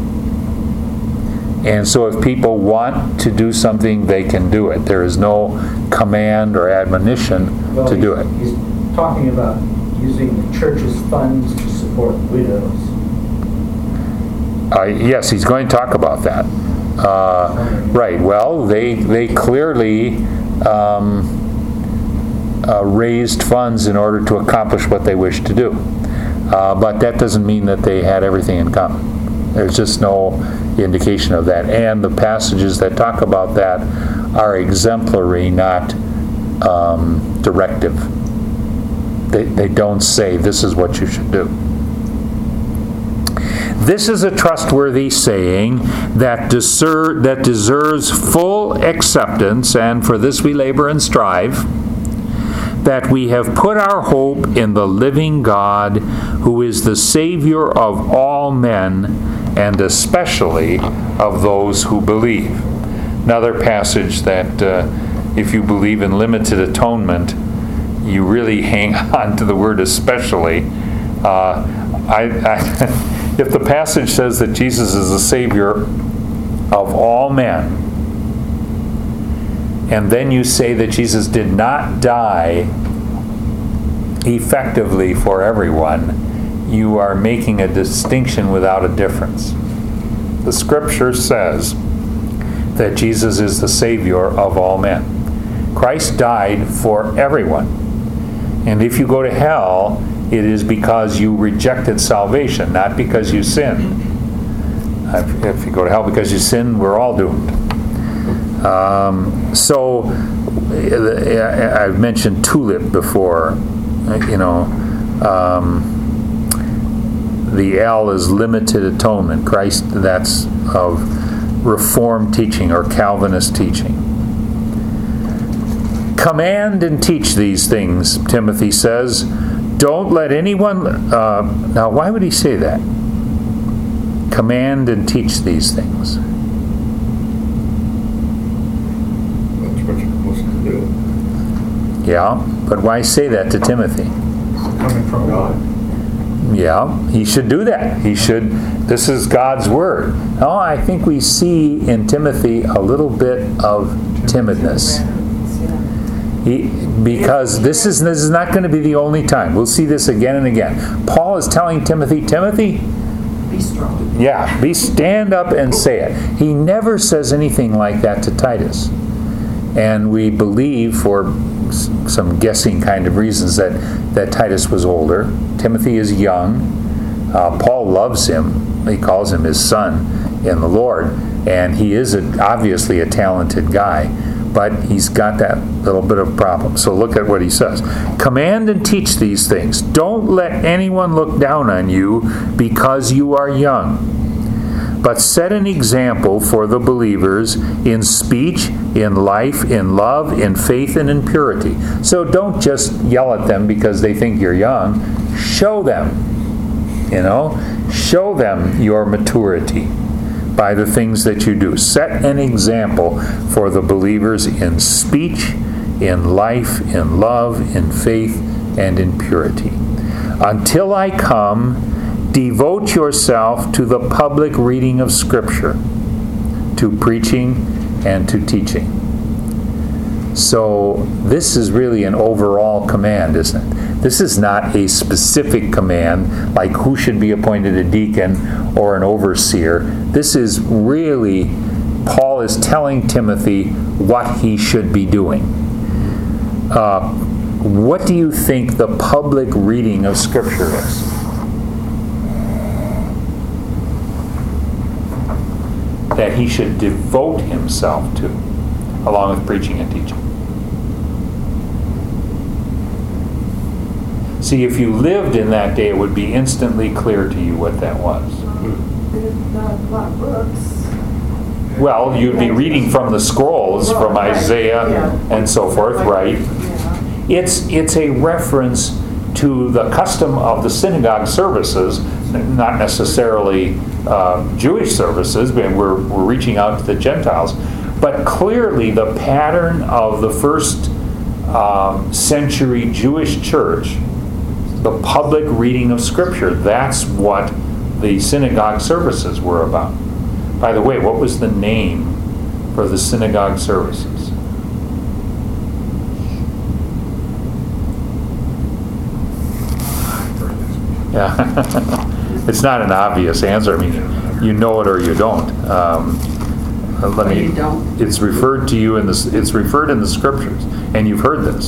And so if people want to do something, they can do it. There is no command or admonition to do it. He's talking about using the church's funds to support widows. Yes, he's going to talk about that. Right. Well, they clearly raised funds in order to accomplish what they wished to do. But that doesn't mean that they had everything in common. There's just no indication of that. And the passages that talk about that are exemplary, not directive. They don't say this is what you should do. This is a trustworthy saying that deserves full acceptance, and for this we labor and strive, that we have put our hope in the living God, who is the Savior of all men, and especially of those who believe. Another passage that if you believe in limited atonement, you really hang on to the word especially. If the passage says that Jesus is the Savior of all men, and then you say that Jesus did not die effectively for everyone, you are making a distinction without a difference. The Scripture says that Jesus is the Savior of all men. Christ died for everyone. And if you go to hell, it is because you rejected salvation, not because you sinned. If you go to hell because you sin, we're all doomed. So I've mentioned tulip before. The L is limited atonement. Christ, that's of Reformed teaching or Calvinist teaching. Command and teach these things, Timothy says. Don't let anyone... now, why would he say that? Command and teach these things. That's what you're supposed to do. Yeah, but why say that to Timothy? Coming from God. Yeah, he should do that. He should. This is God's word. Oh, I think we see in Timothy a little bit of timidness. Because this is not going to be the only time. We'll see this again and again. Paul is telling Timothy, Be strong. yeah, stand up and say it. He never says anything like that to Titus. And we believe, for some guessing kind of reasons, that Titus was older. Timothy is young. Paul loves him. He calls him his son in the Lord. And he is obviously a talented guy. But he's got that little bit of problem. So look at what he says. Command and teach these things. Don't let anyone look down on you because you are young. But set an example for the believers in speech, in life, in love, in faith, and in purity. So don't just yell at them because they think you're young. Show them, show them your maturity by the things that you do. Set an example for the believers in speech, in life, in love, in faith, and in purity. Until I come, devote yourself to the public reading of Scripture, to preaching, and to teaching. So this is really an overall command, isn't it? This is not a specific command like who should be appointed a deacon or an overseer. This is really, Paul is telling Timothy what he should be doing. What do you think the public reading of Scripture is? That he should devote himself to, along with preaching and teaching. See, if you lived in that day, it would be instantly clear to you what that was. There's not a lot of books. Well, you'd be reading from the scrolls, from Isaiah and so forth, right? Yeah. It's a reference to the custom of the synagogue services, not necessarily Jewish services, but we're reaching out to the Gentiles, But clearly the pattern of the first century Jewish church, the public reading of Scripture, that's what the synagogue services were about. By the way, what was the name for the synagogue services? Yeah, it's not an obvious answer. I mean, you know it or you don't. You don't. It's referred to you in this. It's referred in the Scriptures, and you've heard this.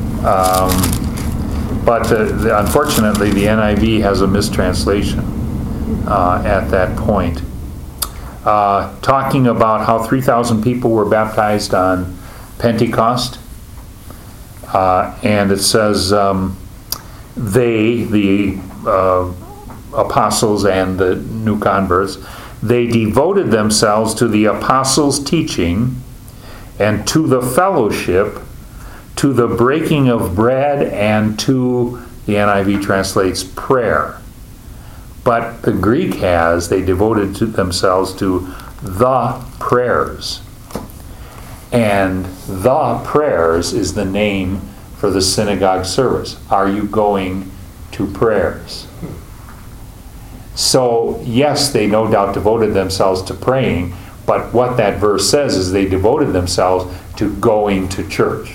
But unfortunately, the NIV has a mistranslation at that point, talking about how 3,000 people were baptized on Pentecost, and it says the apostles and the new converts, they devoted themselves to the apostles' teaching and to the fellowship, to the breaking of bread, and to, the NIV translates, prayer. But the Greek has, they devoted themselves to the prayers. And the prayers is the name for the synagogue service. Are you going to prayers? So, yes, they no doubt devoted themselves to praying, but what that verse says is they devoted themselves to going to church.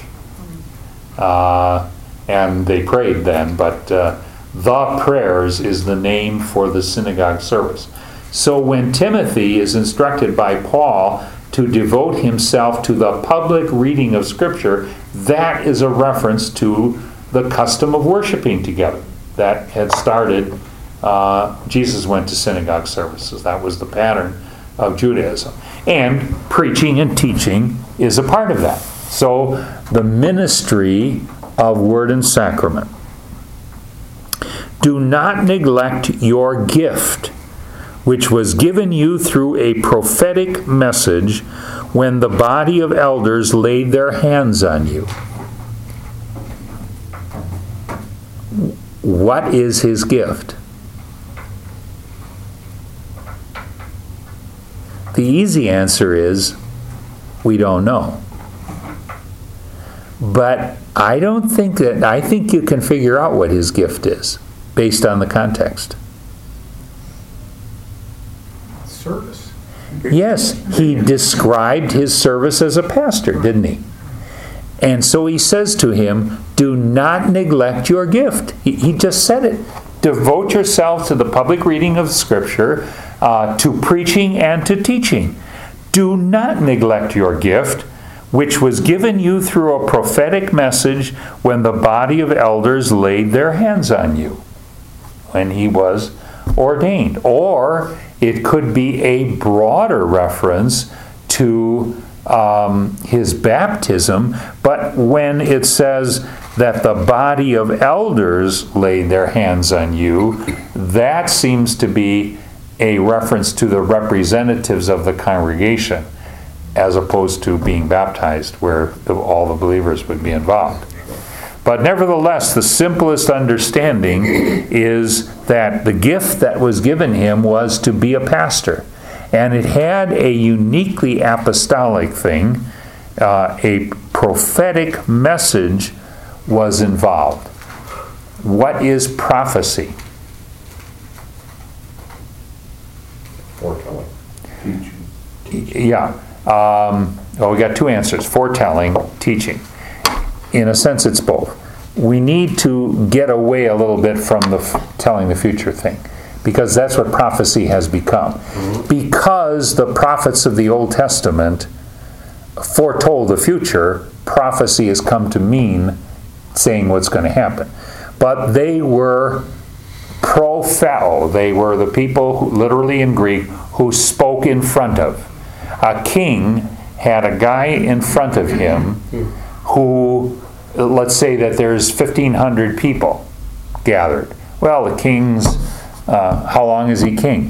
And they prayed then, but the prayers is the name for the synagogue service. So when Timothy is instructed by Paul to devote himself to the public reading of Scripture, that is a reference to the custom of worshiping together that had started. Jesus went to synagogue services. That was the pattern of Judaism. And preaching and teaching is a part of that. So the ministry of word and sacrament. Do not neglect your gift, which was given you through a prophetic message when the body of elders laid their hands on you. What is his gift? The easy answer is, we don't know. But I don't think that, I think you can figure out what his gift is, based on the context. Service. Yes, he described his service as a pastor, didn't he? And so he says to him, do not neglect your gift. He just said it. Devote yourself to the public reading of Scripture, to preaching and to teaching. Do not neglect your gift, which was given you through a prophetic message when the body of elders laid their hands on you, when he was ordained. Or it could be a broader reference to his baptism, but when it says that the body of elders laid their hands on you, that seems to be a reference to the representatives of the congregation, as opposed to being baptized, where all the believers would be involved. But nevertheless, the simplest understanding is that the gift that was given him was to be a pastor. And it had a uniquely apostolic thing. A prophetic message was involved. What is prophecy? Foretelling. Teaching. Yeah. Well, we got two answers: foretelling, teaching. In a sense, it's both. We need to get away a little bit from the telling the future thing, because that's what prophecy has become. Mm-hmm. Because the prophets of the Old Testament foretold the future, prophecy has come to mean saying what's going to happen. But they were propheo. They were the people, who, literally in Greek, who spoke in front of. A king had a guy in front of him who, let's say that there's 1,500 people gathered. Well, the king's, how long is he king?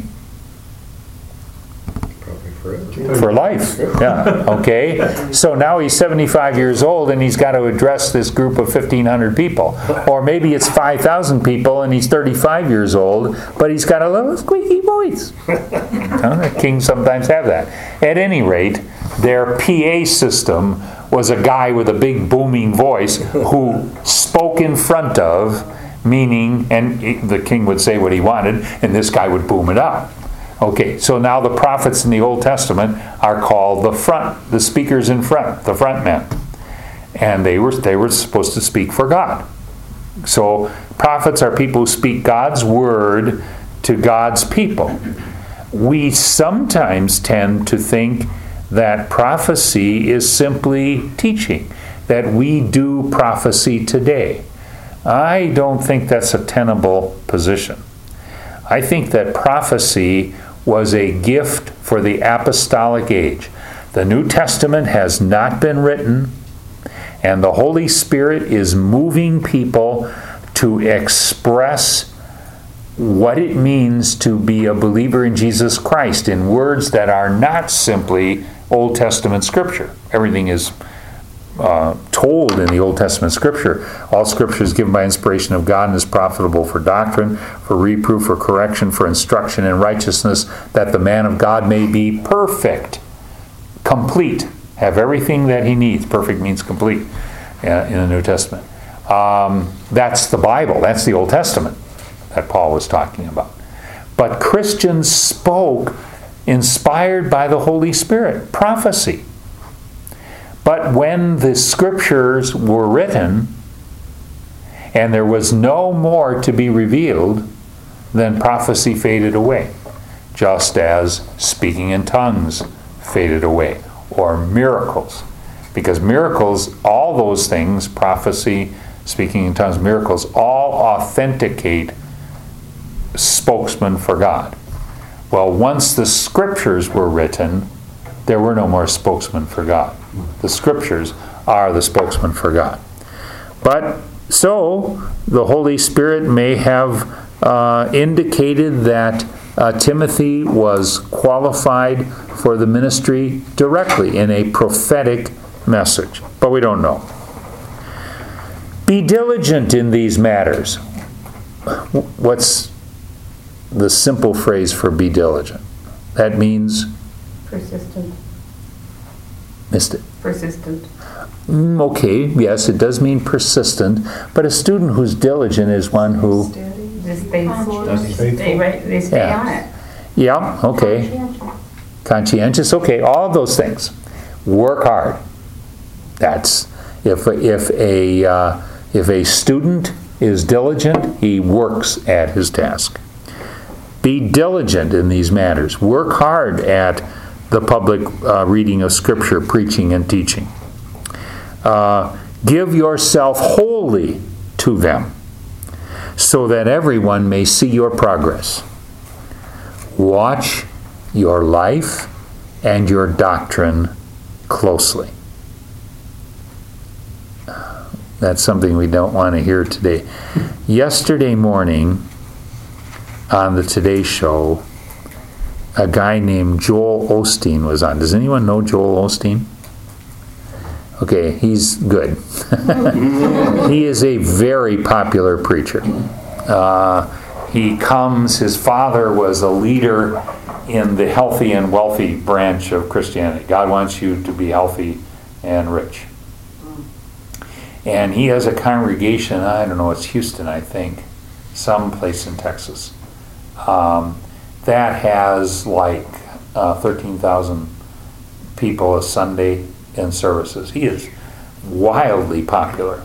Probably forever. For life. Yeah, okay. So now he's 75 years old and he's got to address this group of 1,500 people. Or maybe it's 5,000 people and he's 35 years old, but he's got a little squeaky voice. The kings sometimes have that. At any rate, their PA system was a guy with a big booming voice who spoke in front of, meaning, and the king would say what he wanted, and this guy would boom it up. Okay, so now the prophets in the Old Testament are called the speakers in front, the front men. And they were supposed to speak for God. So prophets are people who speak God's word to God's people. We sometimes tend to think that prophecy is simply teaching, that we do prophecy today. I don't think that's a tenable position. I think that prophecy was a gift for the apostolic age. The New Testament has not been written, and the Holy Spirit is moving people to express what it means to be a believer in Jesus Christ in words that are not simply Old Testament Scripture. Everything is told in the Old Testament Scripture. All Scripture is given by inspiration of God and is profitable for doctrine, for reproof, for correction, for instruction in righteousness, that the man of God may be perfect, complete, have everything that he needs. Perfect means complete in the New Testament. That's the Bible. That's the Old Testament that Paul was talking about. But Christians spoke inspired by the Holy Spirit, prophecy. But when the Scriptures were written and there was no more to be revealed, then prophecy faded away, just as speaking in tongues faded away, or miracles. Because miracles, all those things, prophecy, speaking in tongues, miracles, all authenticate spokesman for God. Well, once the Scriptures were written, there were no more spokesmen for God. The Scriptures are the spokesman for God. But so, the Holy Spirit may have indicated that Timothy was qualified for the ministry directly in a prophetic message. But we don't know. Be diligent in these matters. What's the simple phrase for be diligent? That means? Persistent. Missed it. Persistent. Okay, yes, it does mean persistent, but a student who's diligent is one who... Steady. Just faithful. Faithful. They stay Yeah. on it. Yeah, okay. Conscientious, okay, all of those things. Work hard. That's if a student is diligent, he works at his task. Be diligent in these matters. Work hard at the public reading of Scripture, preaching and teaching. Give yourself wholly to them, so that everyone may see your progress. Watch your life and your doctrine closely. That's something we don't want to hear today. Yesterday morning on the Today Show, a guy named Joel Osteen was on. Does anyone know Joel Osteen? Okay, he's good. He is a very popular preacher. His father was a leader in the healthy and wealthy branch of Christianity. God wants you to be healthy and rich. And he has a congregation, I don't know, it's Houston, I think, someplace in Texas, that has like 13,000 people a Sunday in services. He is wildly popular.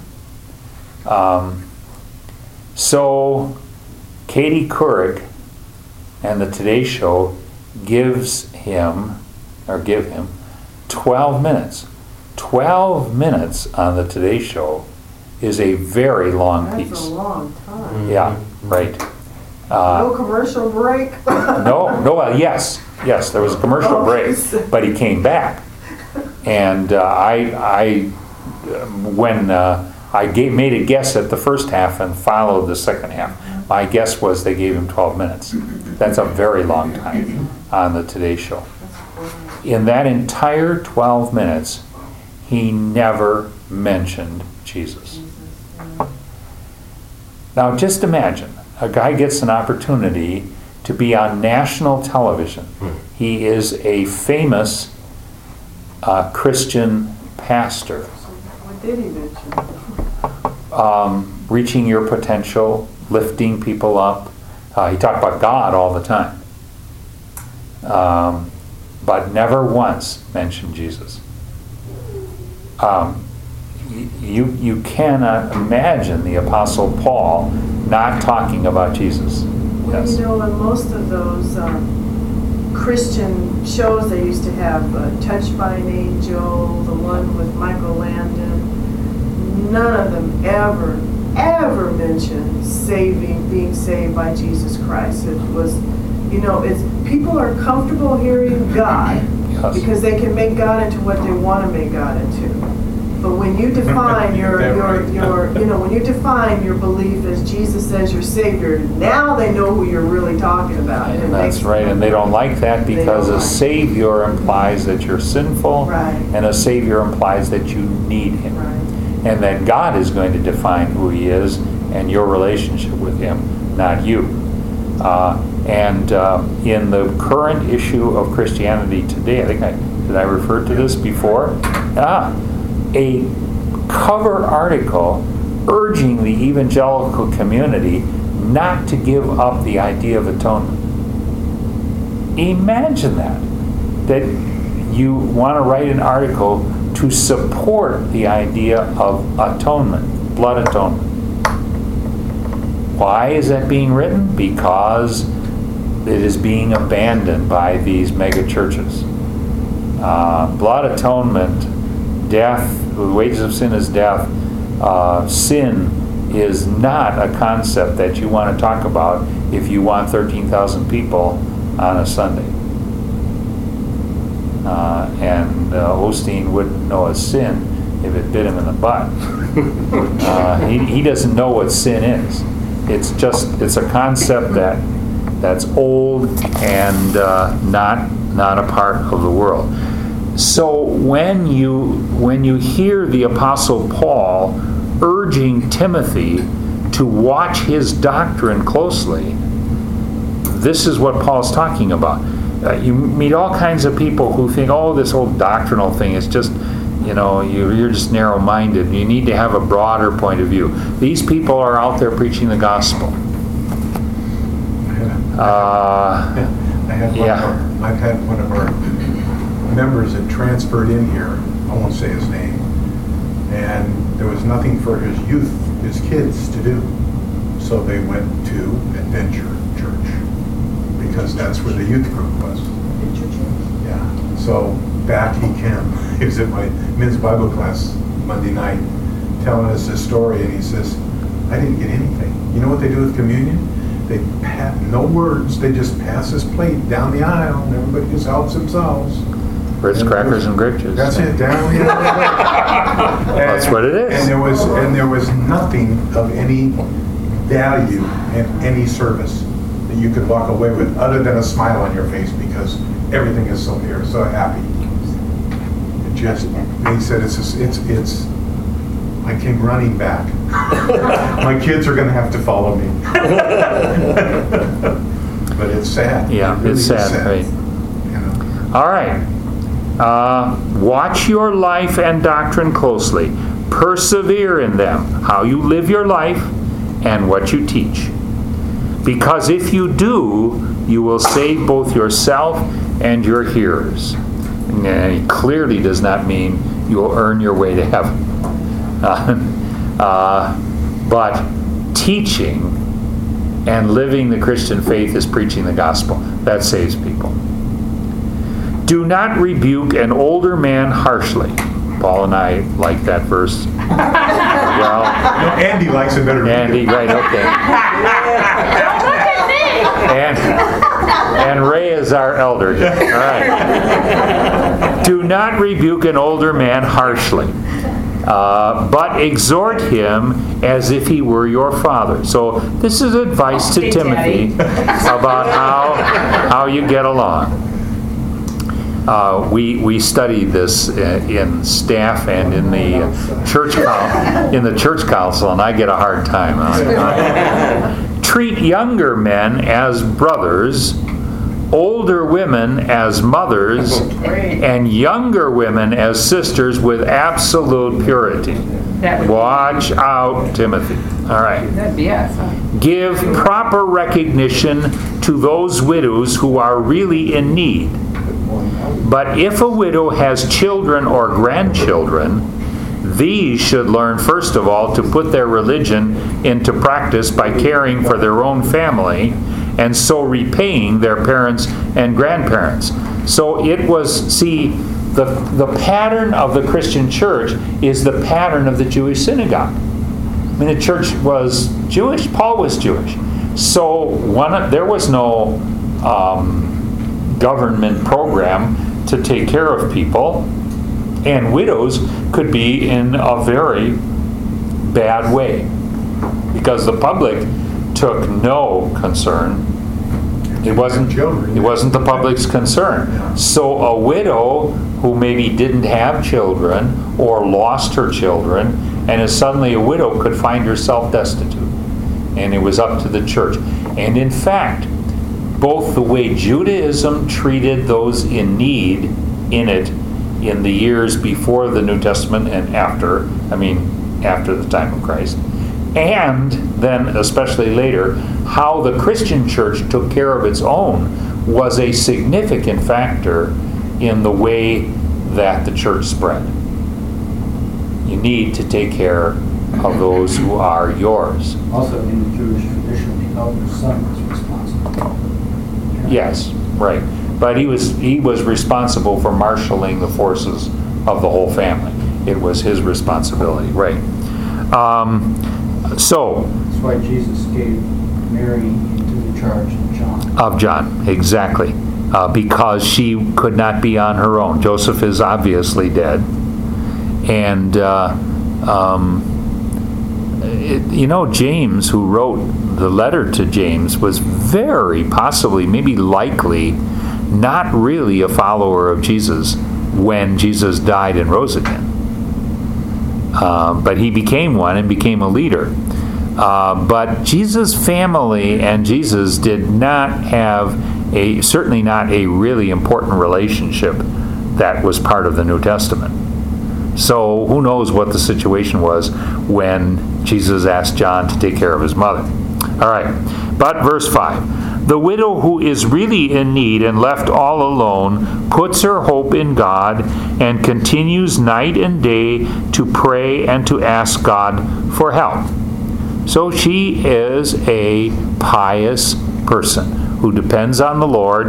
So Katie Couric and the Today Show give him 12 minutes. 12 minutes on the Today Show is a very long piece. That's a long time. Yeah, right. No commercial break. Yes, there was a commercial break, but he came back. And when I made a guess at the first half and followed the second half, my guess was they gave him 12 minutes. That's a very long time on the Today Show. In that entire 12 minutes, he never mentioned Jesus. Now just imagine, a guy gets an opportunity to be on national television. He is a famous Christian pastor. What did he mention? Reaching your potential, lifting people up. He talked about God all the time. But never once mentioned Jesus. You cannot imagine the Apostle Paul not talking about Jesus. Well, Yes. you know, in most of those Christian shows they used to have, Touched by an Angel, the one with Michael Landon, none of them ever mentioned being saved by Jesus Christ. It was, you know, it's people are comfortable hearing God Yes. because they can make God into what they want to make God into. But when you define when you define your belief as Jesus as your Savior, now they know who you're really talking about. And it That's makes- right, and they don't like that because a Savior implies that you're sinful, Right. and a Savior implies that you need Him. Right. And that God is going to define who He is and your relationship with Him, not you. In the current issue of Christianity Today, did I refer to this before? A cover article urging the evangelical community not to give up the idea of atonement. Imagine that you want to write an article to support the idea of atonement, blood atonement. Why is that being written? Because it is being abandoned by these mega churches. Blood atonement, death, the wages of sin is death. Sin is not a concept that you want to talk about if you want 13,000 people on a Sunday. And Osteen wouldn't know a sin if it bit him in the butt. He doesn't know what sin is. It's a concept that's old and not a part of the world. So when you hear the Apostle Paul urging Timothy to watch his doctrine closely, this is what Paul's talking about. You meet all kinds of people who think, oh, this whole doctrinal thing is just, you're just narrow-minded. You need to have a broader point of view. These people are out there preaching the gospel. I've had one of our members that transferred in here, I won't say his name, and there was nothing for his kids to do. So they went to Adventure Church, because that's where the youth group was. Yeah. So back he came. He was at my men's Bible class Monday night, telling us this story, and he says, I didn't get anything. You know what they do with communion? They no words. They just pass this plate down the aisle, and everybody just helps themselves. Ritz crackers and grape juice. That's it, down the aisle. That's what it is. And there was nothing of any value in any service that you could walk away with, other than a smile on your face, because everything is so happy. He said it's. I came running back. My kids are going to have to follow me. But it's sad. Yeah, It really it's is sad, right? All right. Watch your life and doctrine closely. Persevere in them, how you live your life and what you teach. Because if you do, you will save both yourself and your hearers. And he clearly does not mean you will earn your way to heaven. But teaching and living the Christian faith is preaching the gospel. That saves people. Do not rebuke an older man harshly. Paul and I like that verse. Well, Andy likes it better than Andy, me. right, okay. And Ray is our elder here. All right. Do not rebuke an older man harshly, but exhort him as if he were your father. So this is advice to Timothy about how you get along. We studied this in staff and in the church council, and I get a hard time on it. Treat younger men as brothers, older women as mothers, and younger women as sisters with absolute purity. That would Watch out, Timothy. All right. That'd be us, huh? Give proper recognition to those widows who are really in need. But if a widow has children or grandchildren, these should learn, first of all, to put their religion into practice by caring for their own family and so repaying their parents and grandparents. So it was, see, the pattern of the Christian church is the pattern of the Jewish synagogue. I mean, the church was Jewish, Paul was Jewish. So there was no government program to take care of people, and widows could be in a very bad way because the public took no concern. It wasn't the public's concern. So a widow who maybe didn't have children or lost her children and is suddenly a widow could find herself destitute. And it was up to the church. And in fact, both the way Judaism treated those in need in it in the years before the New Testament and after the time of Christ, and then especially later, how the Christian church took care of its own was a significant factor in the way that the church spread. You need to take care of those who are yours. Also, in the Jewish tradition, the elder son was responsible. Yes, right. But he was responsible for marshaling the forces of the whole family. It was his responsibility, right? So that's why Jesus gave Mary into the charge of John, exactly, because she could not be on her own. Joseph is obviously dead, and James, who wrote the letter to James, was very possibly, maybe likely, not really a follower of Jesus when Jesus died and rose again. But he became one and became a leader. But Jesus' family and Jesus did not have certainly not a really important relationship that was part of the New Testament. So who knows what the situation was when Jesus asked John to take care of his mother. All right, but verse 5. The widow who is really in need and left all alone puts her hope in God and continues night and day to pray and to ask God for help. So she is a pious person who depends on the Lord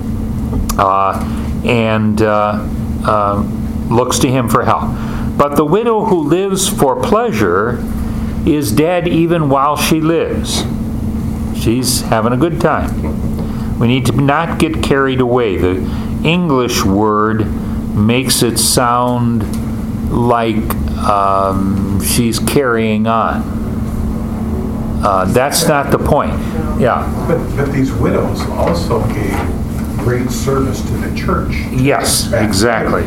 and looks to Him for help. But the widow who lives for pleasure is dead even while she lives. She's having a good time. We need to not get carried away. The English word makes it sound like she's carrying on. That's not the point. Yeah. But these widows also gave great service to the church. Yes, exactly.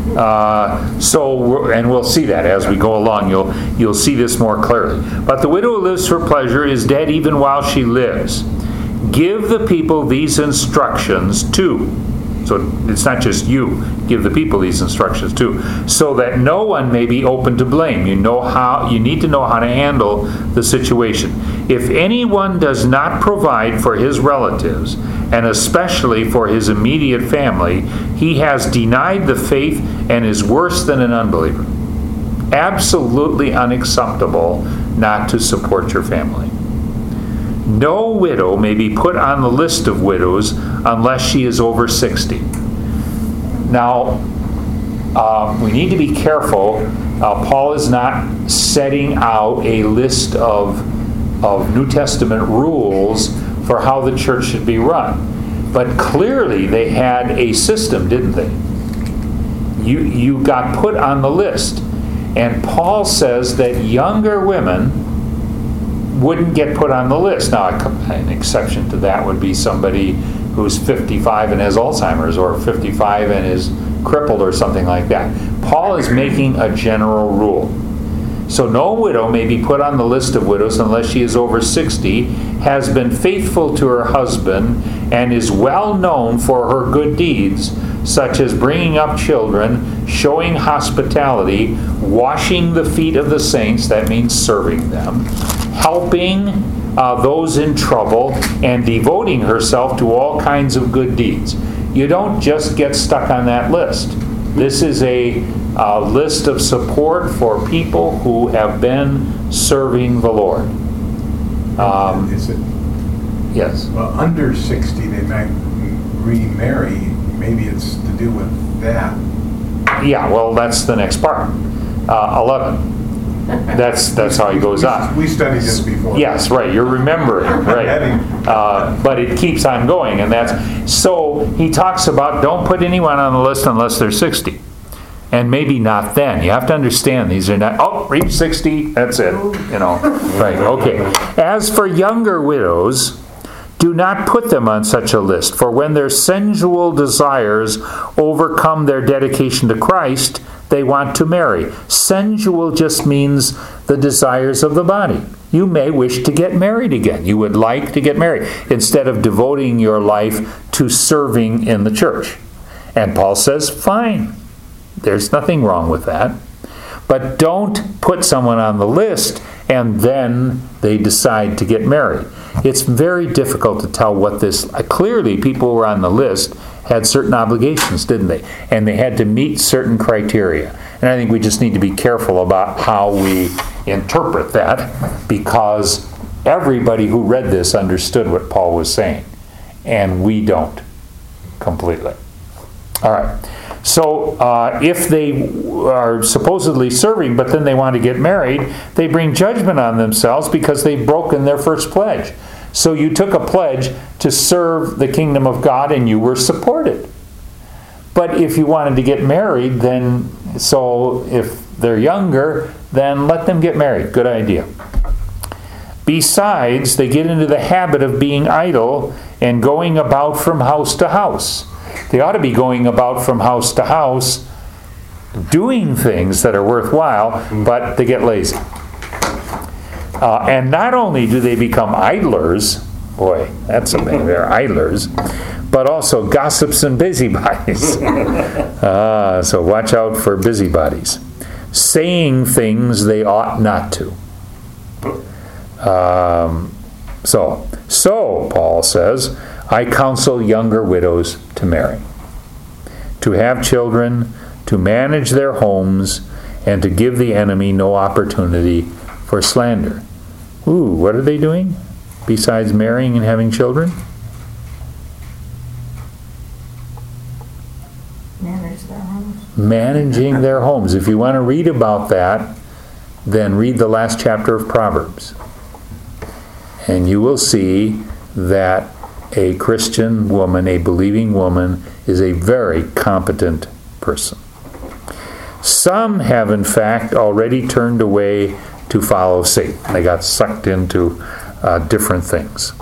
And we'll see that as we go along. You'll see this more clearly. But the widow who lives for pleasure is dead even while she lives. Give the people these instructions too. So it's not just you. Give the people these instructions too, so that no one may be open to blame. You need to know how to handle the situation. If anyone does not provide for his relatives, and especially for his immediate family, he has denied the faith and is worse than an unbeliever. Absolutely unacceptable not to support your family. No widow may be put on the list of widows unless she is over 60. Now, we need to be careful. Paul is not setting out a list of New Testament rules for how the church should be run. But clearly they had a system, didn't they? You got put on the list. And Paul says that younger women wouldn't get put on the list. Now, an exception to that would be somebody who's 55 and has Alzheimer's, or 55 and is crippled or something like that. Paul is making a general rule. So no widow may be put on the list of widows unless she is over 60, has been faithful to her husband, and is well known for her good deeds, such as bringing up children, showing hospitality, washing the feet of the saints, that means serving them, helping those in trouble, and devoting herself to all kinds of good deeds. You don't just get stuck on that list. This is a list of support for people who have been serving the Lord. Is it, Yes. well, under 60, they might remarry. Maybe it's to do with that. Yeah, well, that's the next part. 11. That's how he goes on. We studied this before. Yes, right. You're remembering, right? But it keeps on going, and so he talks about don't put anyone on the list unless they're 60, and maybe not then. You have to understand these are not. Reach 60. That's it. Right? Okay. As for younger widows, do not put them on such a list, for when their sensual desires overcome their dedication to Christ, they want to marry. Sensual just means the desires of the body. You may wish to get married again. You would like to get married instead of devoting your life to serving in the church. And Paul says, fine. There's nothing wrong with that. But don't put someone on the list and then they decide to get married. It's very difficult to tell what this... Clearly, people who were on the list had certain obligations, didn't they? And they had to meet certain criteria. And I think we just need to be careful about how we interpret that, because everybody who read this understood what Paul was saying, and we don't completely. All right. So if they are supposedly serving, but then they want to get married, they bring judgment on themselves because they've broken their first pledge. So you took a pledge to serve the kingdom of God and you were supported. But if you wanted to get married, then, so if they're younger, then let them get married. Good idea. Besides, they get into the habit of being idle and going about from house to house. They ought to be going about from house to house doing things that are worthwhile, but they get lazy. And not only do they become idlers, boy, that's amazing, they're idlers, but also gossips and busybodies. So watch out for busybodies. Saying things they ought not to. So Paul says, I counsel younger widows to marry, to have children, to manage their homes, and to give the enemy no opportunity for slander. Ooh, what are they doing besides marrying and having children? Manage their homes. Managing their homes. If you want to read about that, then read the last chapter of Proverbs. And you will see that a Christian woman, a believing woman, is a very competent person. Some have, in fact, already turned away to follow Satan. They got sucked into different things.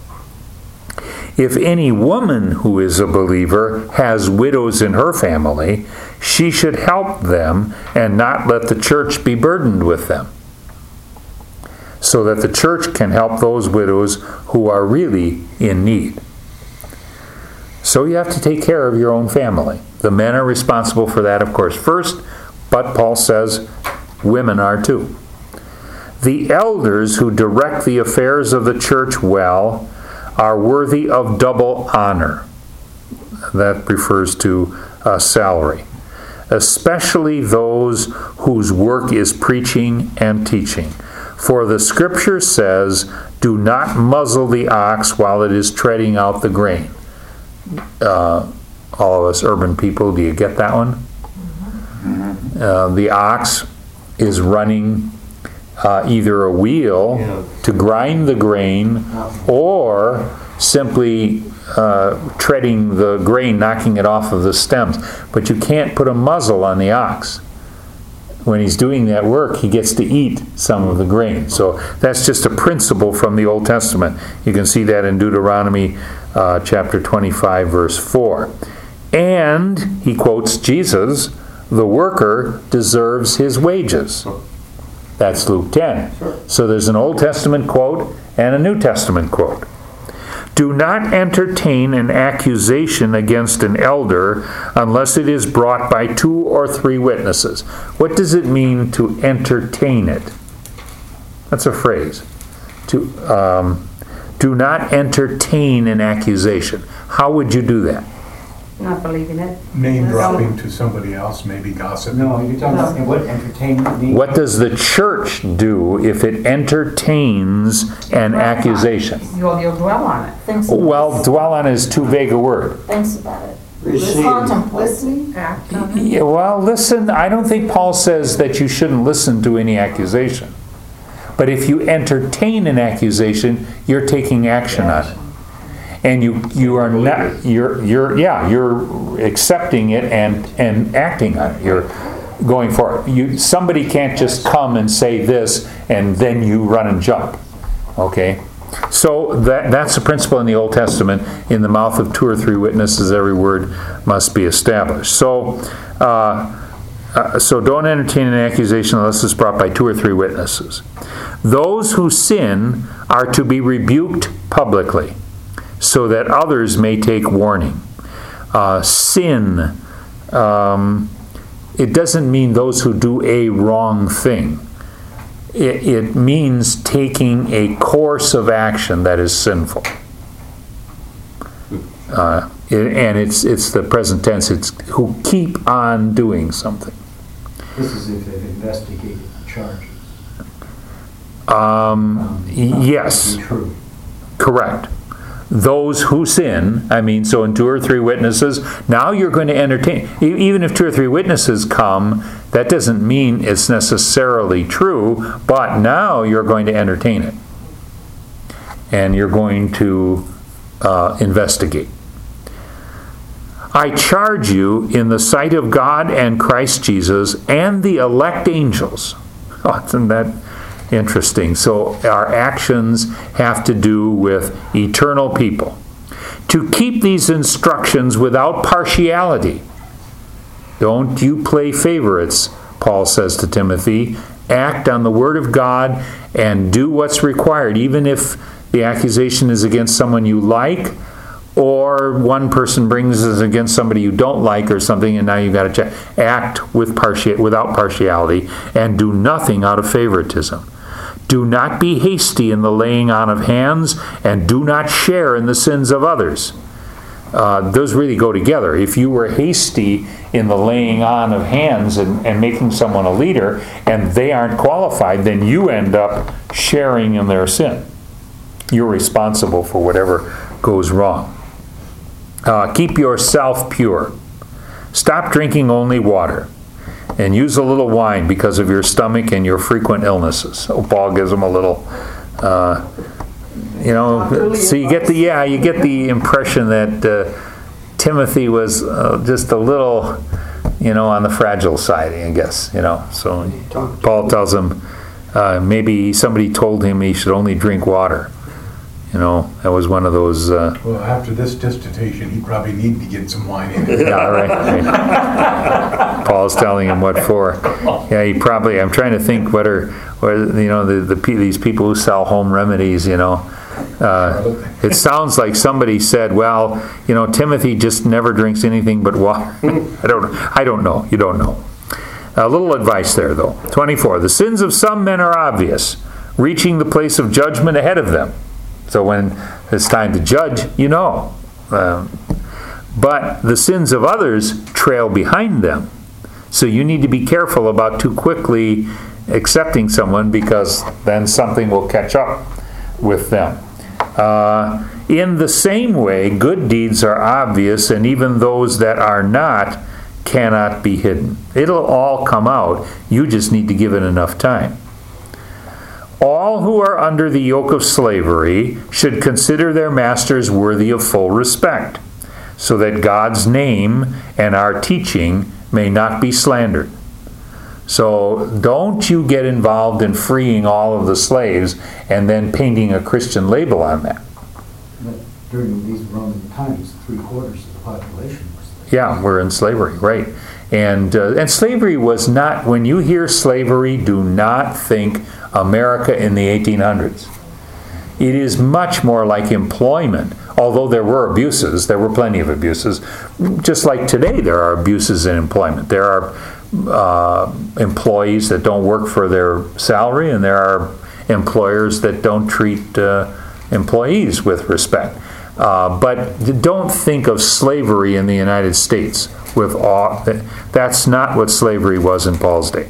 If any woman who is a believer has widows in her family, she should help them and not let the church be burdened with them, so that the church can help those widows who are really in need. So you have to take care of your own family. The men are responsible for that, of course, first, but Paul says women are too. The elders who direct the affairs of the church well are worthy of double honor. That refers to salary. Especially those whose work is preaching and teaching. For the Scripture says, do not muzzle the ox while it is treading out the grain. All of us urban people, do you get that one? The ox is running either a wheel to grind the grain or simply treading the grain, knocking it off of the stems. But you can't put a muzzle on the ox. When he's doing that work, he gets to eat some of the grain. So that's just a principle from the Old Testament. You can see that in Deuteronomy chapter 25, verse 4. And, he quotes Jesus, the worker deserves his wages. That's Luke 10. So there's an Old Testament quote and a New Testament quote. Do not entertain an accusation against an elder unless it is brought by 2 or 3 witnesses. What does it mean to entertain it? That's a phrase. Do not entertain an accusation. How would you do that? Not believing it. Name dropping to somebody else, maybe gossip. No, you're talking about what entertainment means. What does the church do if it entertains an accusation? You'll dwell on it. Thinks about Well, dwell on is too vague a word. it. Thinks about it. Receive. Contemplates it. Listening? Act on it. Yeah, well, listen, I don't think Paul says that you shouldn't listen to any accusation. But if you entertain an accusation, you're taking action on it. And you are not, you're accepting it and acting on it. You're going for it. Somebody can't just come and say this and then you run and jump. Okay? So that's the principle in the Old Testament. In the mouth of 2 or 3 witnesses, every word must be established. So don't entertain an accusation unless it's brought by 2 or 3 witnesses. Those who sin are to be rebuked publicly, so that others may take warning. Sin, it doesn't mean those who do a wrong thing. It means taking a course of action that is sinful. And it's the present tense. It's who keep on doing something. This is if they've investigated the charges. Yes, True. correct. Those who sin, so in 2 or 3 witnesses, now you're going to entertain. Even if 2 or 3 witnesses come, that doesn't mean it's necessarily true, but now you're going to entertain it. And you're going to investigate. I charge you in the sight of God and Christ Jesus and the elect angels. Oh, isn't that interesting? So our actions have to do with eternal people. To keep these instructions without partiality. Don't you play favorites, Paul says to Timothy. Act on the Word of God and do what's required, even if the accusation is against someone you like, or one person brings it against somebody you don't like or something, and now you've got to check. Act without partiality, and do nothing out of favoritism. Do not be hasty in the laying on of hands, and do not share in the sins of others. Those really go together. If you were hasty in the laying on of hands and making someone a leader, and they aren't qualified, then you end up sharing in their sin. You're responsible for whatever goes wrong. Keep yourself pure. Stop drinking only water. And use a little wine because of your stomach and your frequent illnesses. So Paul gives them a little, so you get the impression that Timothy was just a little, on the fragile side, I guess, So Paul tells him, maybe somebody told him he should only drink water. That was one of those... Well, after this dissertation, he probably needed to get some wine in it. Yeah, right. Paul's telling him what for. Yeah, he probably... I'm trying to think what these people who sell home remedies, it sounds like somebody said, well, Timothy just never drinks anything but water. I don't know. You don't know. A little advice there, though. 24. The sins of some men are obvious, reaching the place of judgment ahead of them. So when it's time to judge, But the sins of others trail behind them. So you need to be careful about too quickly accepting someone, because then something will catch up with them. In the same way, good deeds are obvious, and even those that are not cannot be hidden. It'll all come out. You just need to give it enough time. All who are under the yoke of slavery should consider their masters worthy of full respect, so that God's name and our teaching may not be slandered. So don't you get involved in freeing all of the slaves and then painting a Christian label on that. But during these Roman times, 3/4 of the population was there. Yeah, we're in slavery, right. And slavery was not, when you hear slavery, do not think America in the 1800s. It is much more like employment. Although there were abuses, there were plenty of abuses. Just like today, there are abuses in employment. There are employees that don't work for their salary, and there are employers that don't treat employees with respect. But don't think of slavery in the United States with awe. That's not what slavery was in Paul's day.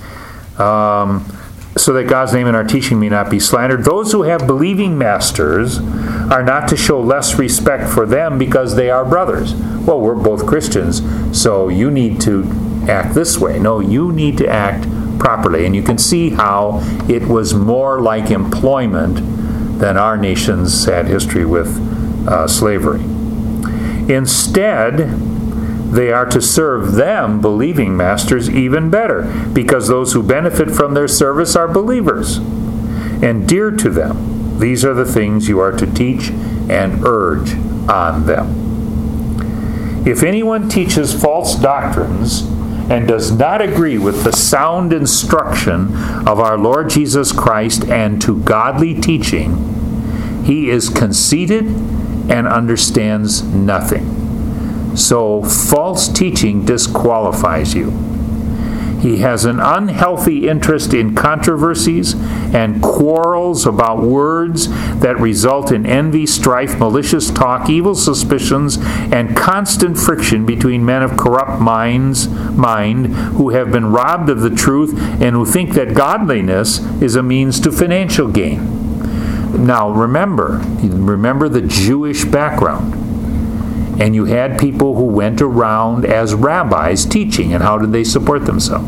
So that God's name in our teaching may not be slandered. Those who have believing masters are not to show less respect for them because they are brothers. Well, we're both Christians, so you need to act this way. No, you need to act properly. And you can see how it was more like employment than our nation's sad history with slavery. Instead, they are to serve them, believing masters, even better, because those who benefit from their service are believers and dear to them. These are the things you are to teach and urge on them. If anyone teaches false doctrines and does not agree with the sound instruction of our Lord Jesus Christ and to godly teaching, he is conceited and understands nothing. So false teaching disqualifies you. He has an unhealthy interest in controversies and quarrels about words that result in envy, strife, malicious talk, evil suspicions, and constant friction between men of corrupt mind who have been robbed of the truth and who think that godliness is a means to financial gain. Now remember the Jewish background. And you had people who went around as rabbis teaching. And how did they support themselves?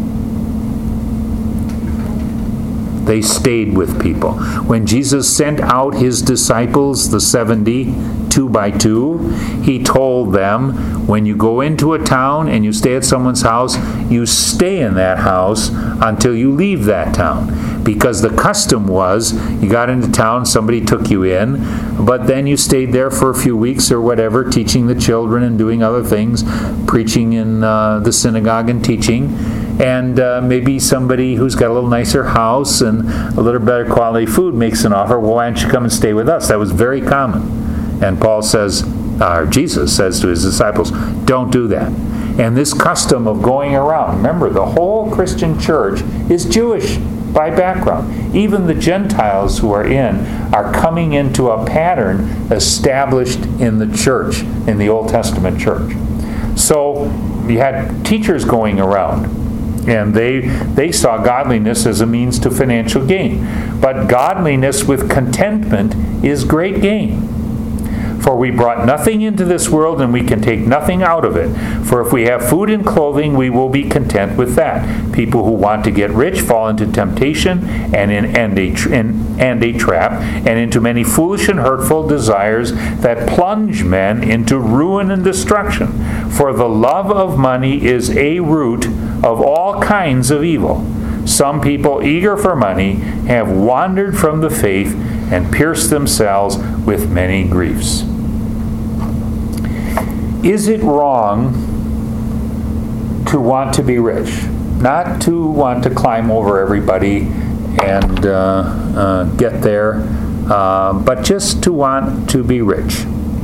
They stayed with people. When Jesus sent out his disciples, the 70, 2 by 2, he told them, when you go into a town and you stay at someone's house, you stay in that house until you leave that town. Because the custom was, you got into town, somebody took you in, but then you stayed there for a few weeks or whatever, teaching the children and doing other things, preaching in the synagogue and teaching. And maybe somebody who's got a little nicer house and a little better quality food makes an offer, well, why don't you come and stay with us? That was very common. And Paul says, Jesus says to his disciples, don't do that. And this custom of going around, remember, the whole Christian church is Jewish by background. Even the Gentiles who are coming into a pattern established in the church, in the Old Testament church. So you had teachers going around, and they saw godliness as a means to financial gain. But godliness with contentment is great gain. For we brought nothing into this world, and we can take nothing out of it. For if we have food and clothing, we will be content with that. People who want to get rich fall into temptation and a trap, and into many foolish and hurtful desires that plunge men into ruin and destruction. For the love of money is a root of all kinds of evil. Some people, eager for money, have wandered from the faith and pierced themselves with many griefs. Is it wrong to want to be rich? Not to want to climb over everybody and get there, but just to want to be rich.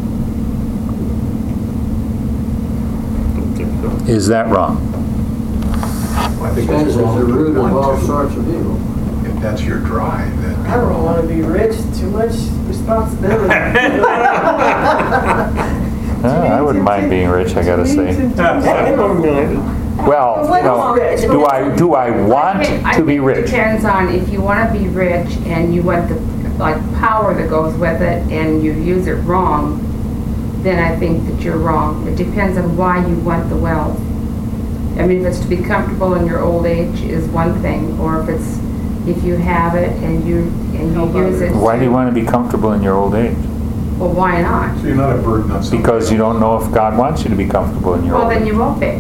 Is that wrong? I think Because it's it's wrong the to root of all want to. sorts of evil. If that's your drive, that'd be I don't wrong. want to be rich, too much responsibility. I wouldn't mind being rich, I gotta say. Well, do I want to be It rich? depends on if you want to be rich and you want the power that goes with it and you use it wrong, then I think that you're wrong. It depends on why you want the wealth. I mean, if it's to be comfortable in your old age is one thing, or if you have it and you use it. Why do you want to be comfortable in your old age? Well, why not? So you're not a burden on somebody Because you else. don't know if God wants you to be comfortable in your Well, old then age. you won't be.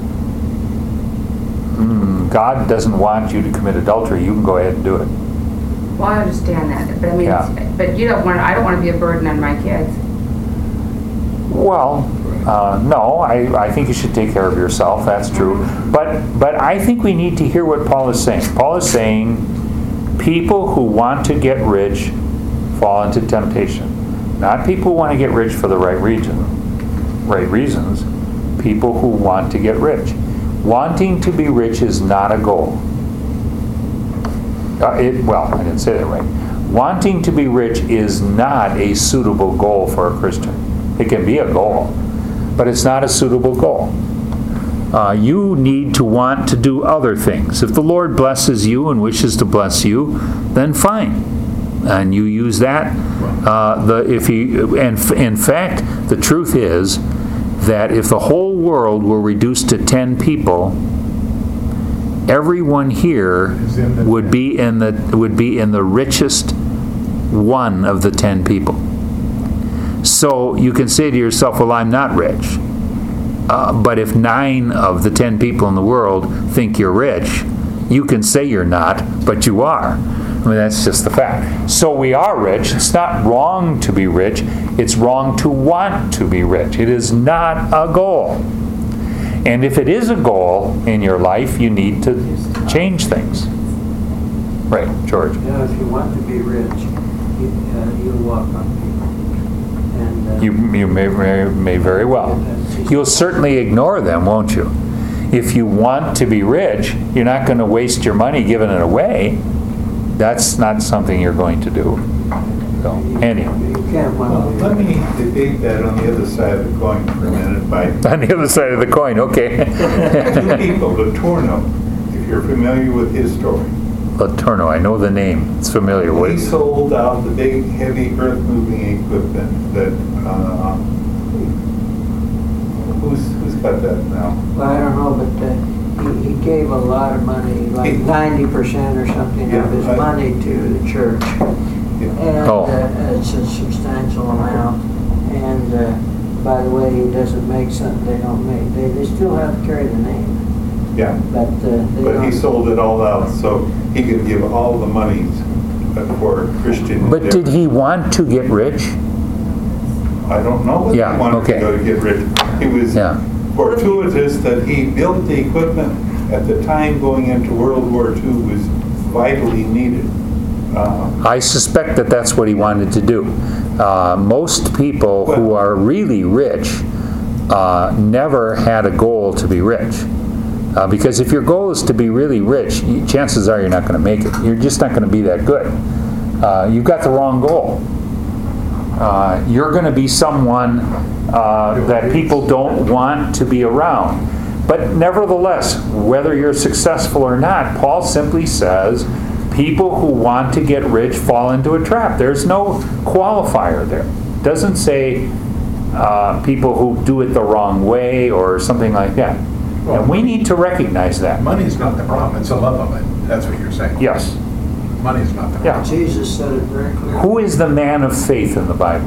God doesn't want you to commit adultery. You can go ahead and do it. Well, I understand that, but I mean, Yeah. but you don't want. I don't want to be a burden on my kids. Well, No, I think you should take care of yourself. That's true. But I think we need to hear what Paul is saying. Paul is saying people who want to get rich fall into temptation. Not people who want to get rich for the right reasons. People who want to get rich. Wanting to be rich is not a goal. I didn't say that right. Wanting to be rich is not a suitable goal for a Christian. It can be a goal, but it's not a suitable goal. You need to want to do other things. If the Lord blesses you and wishes to bless you, then fine. And you use that. In fact, the truth is that if the whole world were reduced to 10 people, everyone here would be in the richest one of the 10 people. So you can say to yourself, well, I'm not rich. But if 9 of the 10 people in the world think you're rich, you can say you're not, but you are. I mean, that's just the fact. So we are rich. It's not wrong to be rich. It's wrong to want to be rich. It is not a goal. And if it is a goal in your life, you need to change things. Right, George? Yeah, if you want to be rich, you'll walk on people. And, You may very well. You'll certainly ignore them, won't you? If you want to be rich, you're not going to waste your money giving it away. That's not something you're going to do. So, anyway. You can't want Well, to be let rich. me debate that on the other side of the coin for a minute by On the other side of the coin, okay. 2 people, Letourneau, if you're familiar with his story. Letourneau, I know the name. It's familiar He with. sold out the big, heavy earth-moving equipment that, who's got that now? Well, I don't know, but he gave a lot of money, like 90% or something Yeah, of his right. money to the church. And Oh. it's a substantial amount. And by the way, he doesn't make something they don't make. They still have to carry the name, Yeah, but they but he don't. sold it all out so he could give all the money for Christian. But did he want to get rich? I don't know what Yeah, he wanted okay. to go to get rich. It was Yeah. fortuitous that he built the equipment at the time going into World War II was vitally needed. I suspect that that's what he wanted to do. Most people who are really rich never had a goal to be rich. Because if your goal is to be really rich, chances are you're not going to make it. You're just not going to be that good. You've got the wrong goal. You're going to be someone that people don't want to be around. But nevertheless, whether you're successful or not, Paul simply says people who want to get rich fall into a trap. There's no qualifier there. It doesn't say people who do it the wrong way or something like that. And we need to recognize that. Money's not the problem, it's the love of it. That's what you're saying. Yes. Money's not the problem. Yeah. Jesus said it very clearly. Who is the man of faith in the Bible?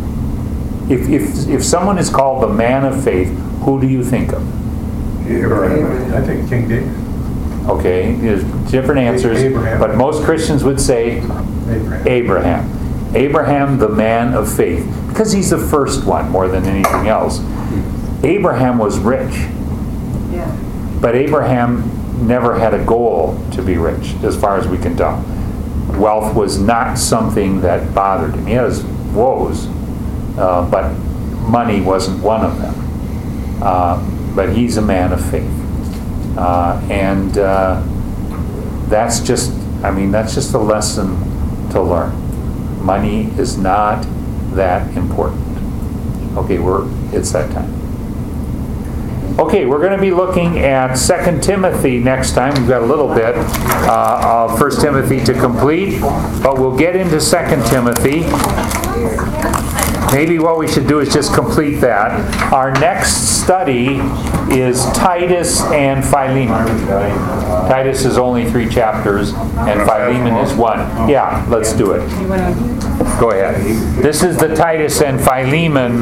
If someone is called the man of faith, who do you think of? Abraham. I think King David. Okay, there's different answers, Abraham. but most Christians would say Abraham. Abraham, the man of faith, because he's the first one more than anything else. Abraham was rich, Yeah. but Abraham never had a goal to be rich, as far as we can tell. Wealth was not something that bothered him. He had his woes, but money wasn't one of them. But he's a man of faith. And that's just a lesson to learn. Money is not that important. Okay, it's that time. Okay, we're going to be looking at 2 Timothy next time. We've got a little bit of 1 Timothy to complete, but we'll get into 2 Timothy. Maybe what we should do is just complete that. Our next study is Titus and Philemon. Titus is only 3 chapters, and Philemon is 1. Yeah, let's do it. Go ahead. This is the Titus and Philemon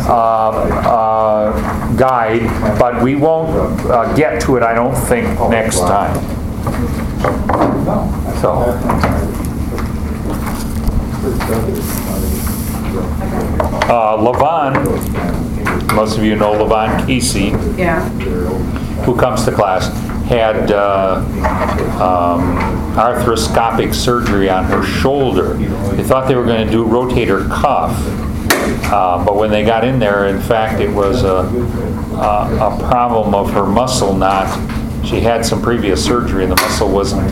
guide, but we won't get to it, I don't think, next time. So. Levon, most of you know Levon Casey, Yeah. who comes to class, had arthroscopic surgery on her shoulder. They thought they were going to do rotator cuff, but when they got in there, in fact, it was a problem of her muscle not. She had some previous surgery, and the muscle wasn't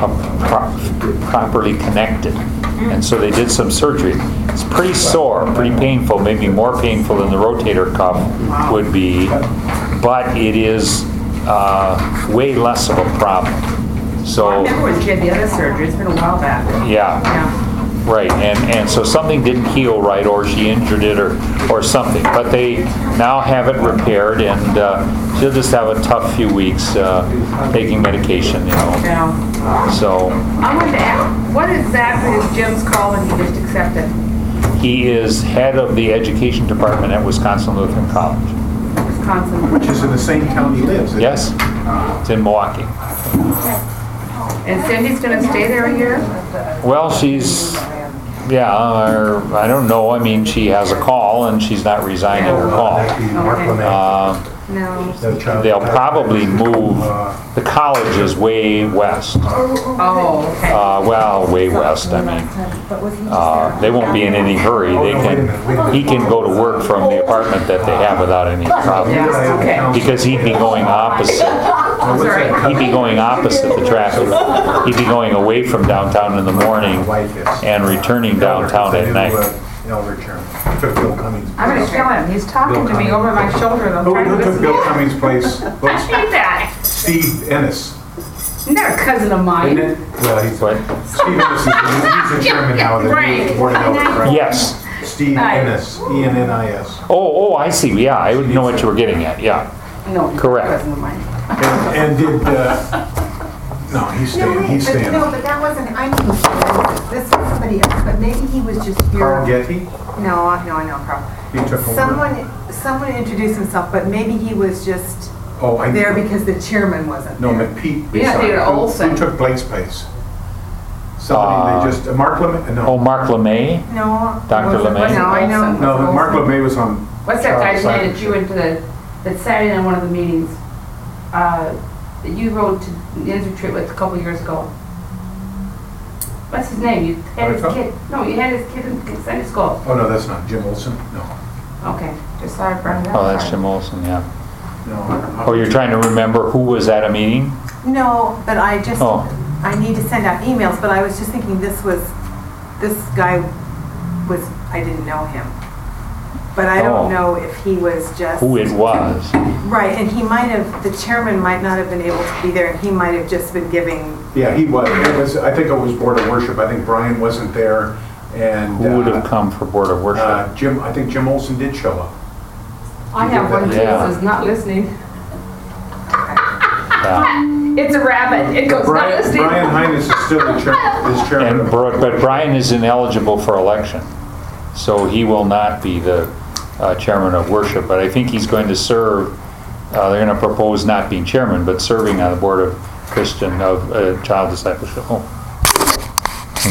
properly connected, and so they did some surgery. It's pretty sore, pretty painful, maybe more painful than the rotator cuff would be, but it is way less of a problem. I So, remember when she had the other surgery, it's been a while back. yeah, Yeah. right, and so something didn't heal right, or she injured it, or something. But they now have it repaired, and she'll just have a tough few weeks taking medication, Yeah. So I wanted to ask, what exactly is Jim's call when he just accepted? he is head of the education department at Wisconsin Lutheran College. Wisconsin. Which is in the same town he lives. isn't it? Yes, it's in Milwaukee. And Cindy's gonna stay there a year? Well, she's, or I don't know, I mean, she has a call, and she's not resigning her call. That'd be Mark Okay. LeMay. No. That child- They'll probably move, the college is way west. Oh, okay. Well, way west, I mean. They won't be in any hurry. He can go to work from the apartment that they have without any problem. Yeah, okay. Because he'd be going opposite. I'm sorry. He'd be going opposite the traffic. He'd be going away from downtown in the morning and returning downtown at night. Elder chairman. Took Bill Cummings' I'm gonna place. kill him. He's talking to me over my shoulder. I'm trying to Who took listen. Bill Cummings' place? I hate that. Steve Ennis. Isn't that a cousin of Isn't mine? it? Well, he's What? Steve Ennis, he's the chairman now of the Right. Board of Elders, right? Yes. Steve Ennis, E-N-N-I-S. Oh, I see. Yeah, I would know what you were getting at. Yeah. No, he's a Correct. cousin of mine. And did, no, he's staying. No, but that wasn't, I knew, this was somebody else, but maybe he was just Carl here. Getty, No, I know Carl. he took over. Someone introduced himself, but maybe he was just Oh, I. there because the chairman wasn't No, there. McPete. Yeah, beside- David who- Olson. Who took Blake's place? Somebody, they just, Mark LeMay, Oh, no. Mark LeMay? No. Dr. LeMay? No, I know. No, Mark LeMay was on. What's that guy's Charles name that you went to that sat in on one of the meetings? That you rode to the Institute with a couple years ago. What's his name? You had his Buttercup? kid. No, you had his kid in Sunday school. Oh, no, that's not Jim Olson, no. Okay, just thought I'd bring it up. Oh, that's Jim Olson, yeah. No. Oh, you're trying to remember who was at a meeting? No, but I just, Oh. I need to send out emails, but I was just thinking this guy was, I didn't know him. But I Oh. don't know if he was just. Who it was? Right, and he might have, the chairman might not have been able to be there, and he might have just been giving. Yeah, he was, I think it was Board of Worship, I think Brian wasn't there, and. Who would have come for Board of Worship? I think Jim Olson did show up. I have one too Yeah. that says not listening. Yeah. It's a rabbit. It goes not Brian listening. Hines is still the chairman. But Brian is ineligible for election, so he will not be the chairman of worship. But I think he's going to serve, they're going to propose not being chairman, but serving on the Board of Child Discipleship. Oh,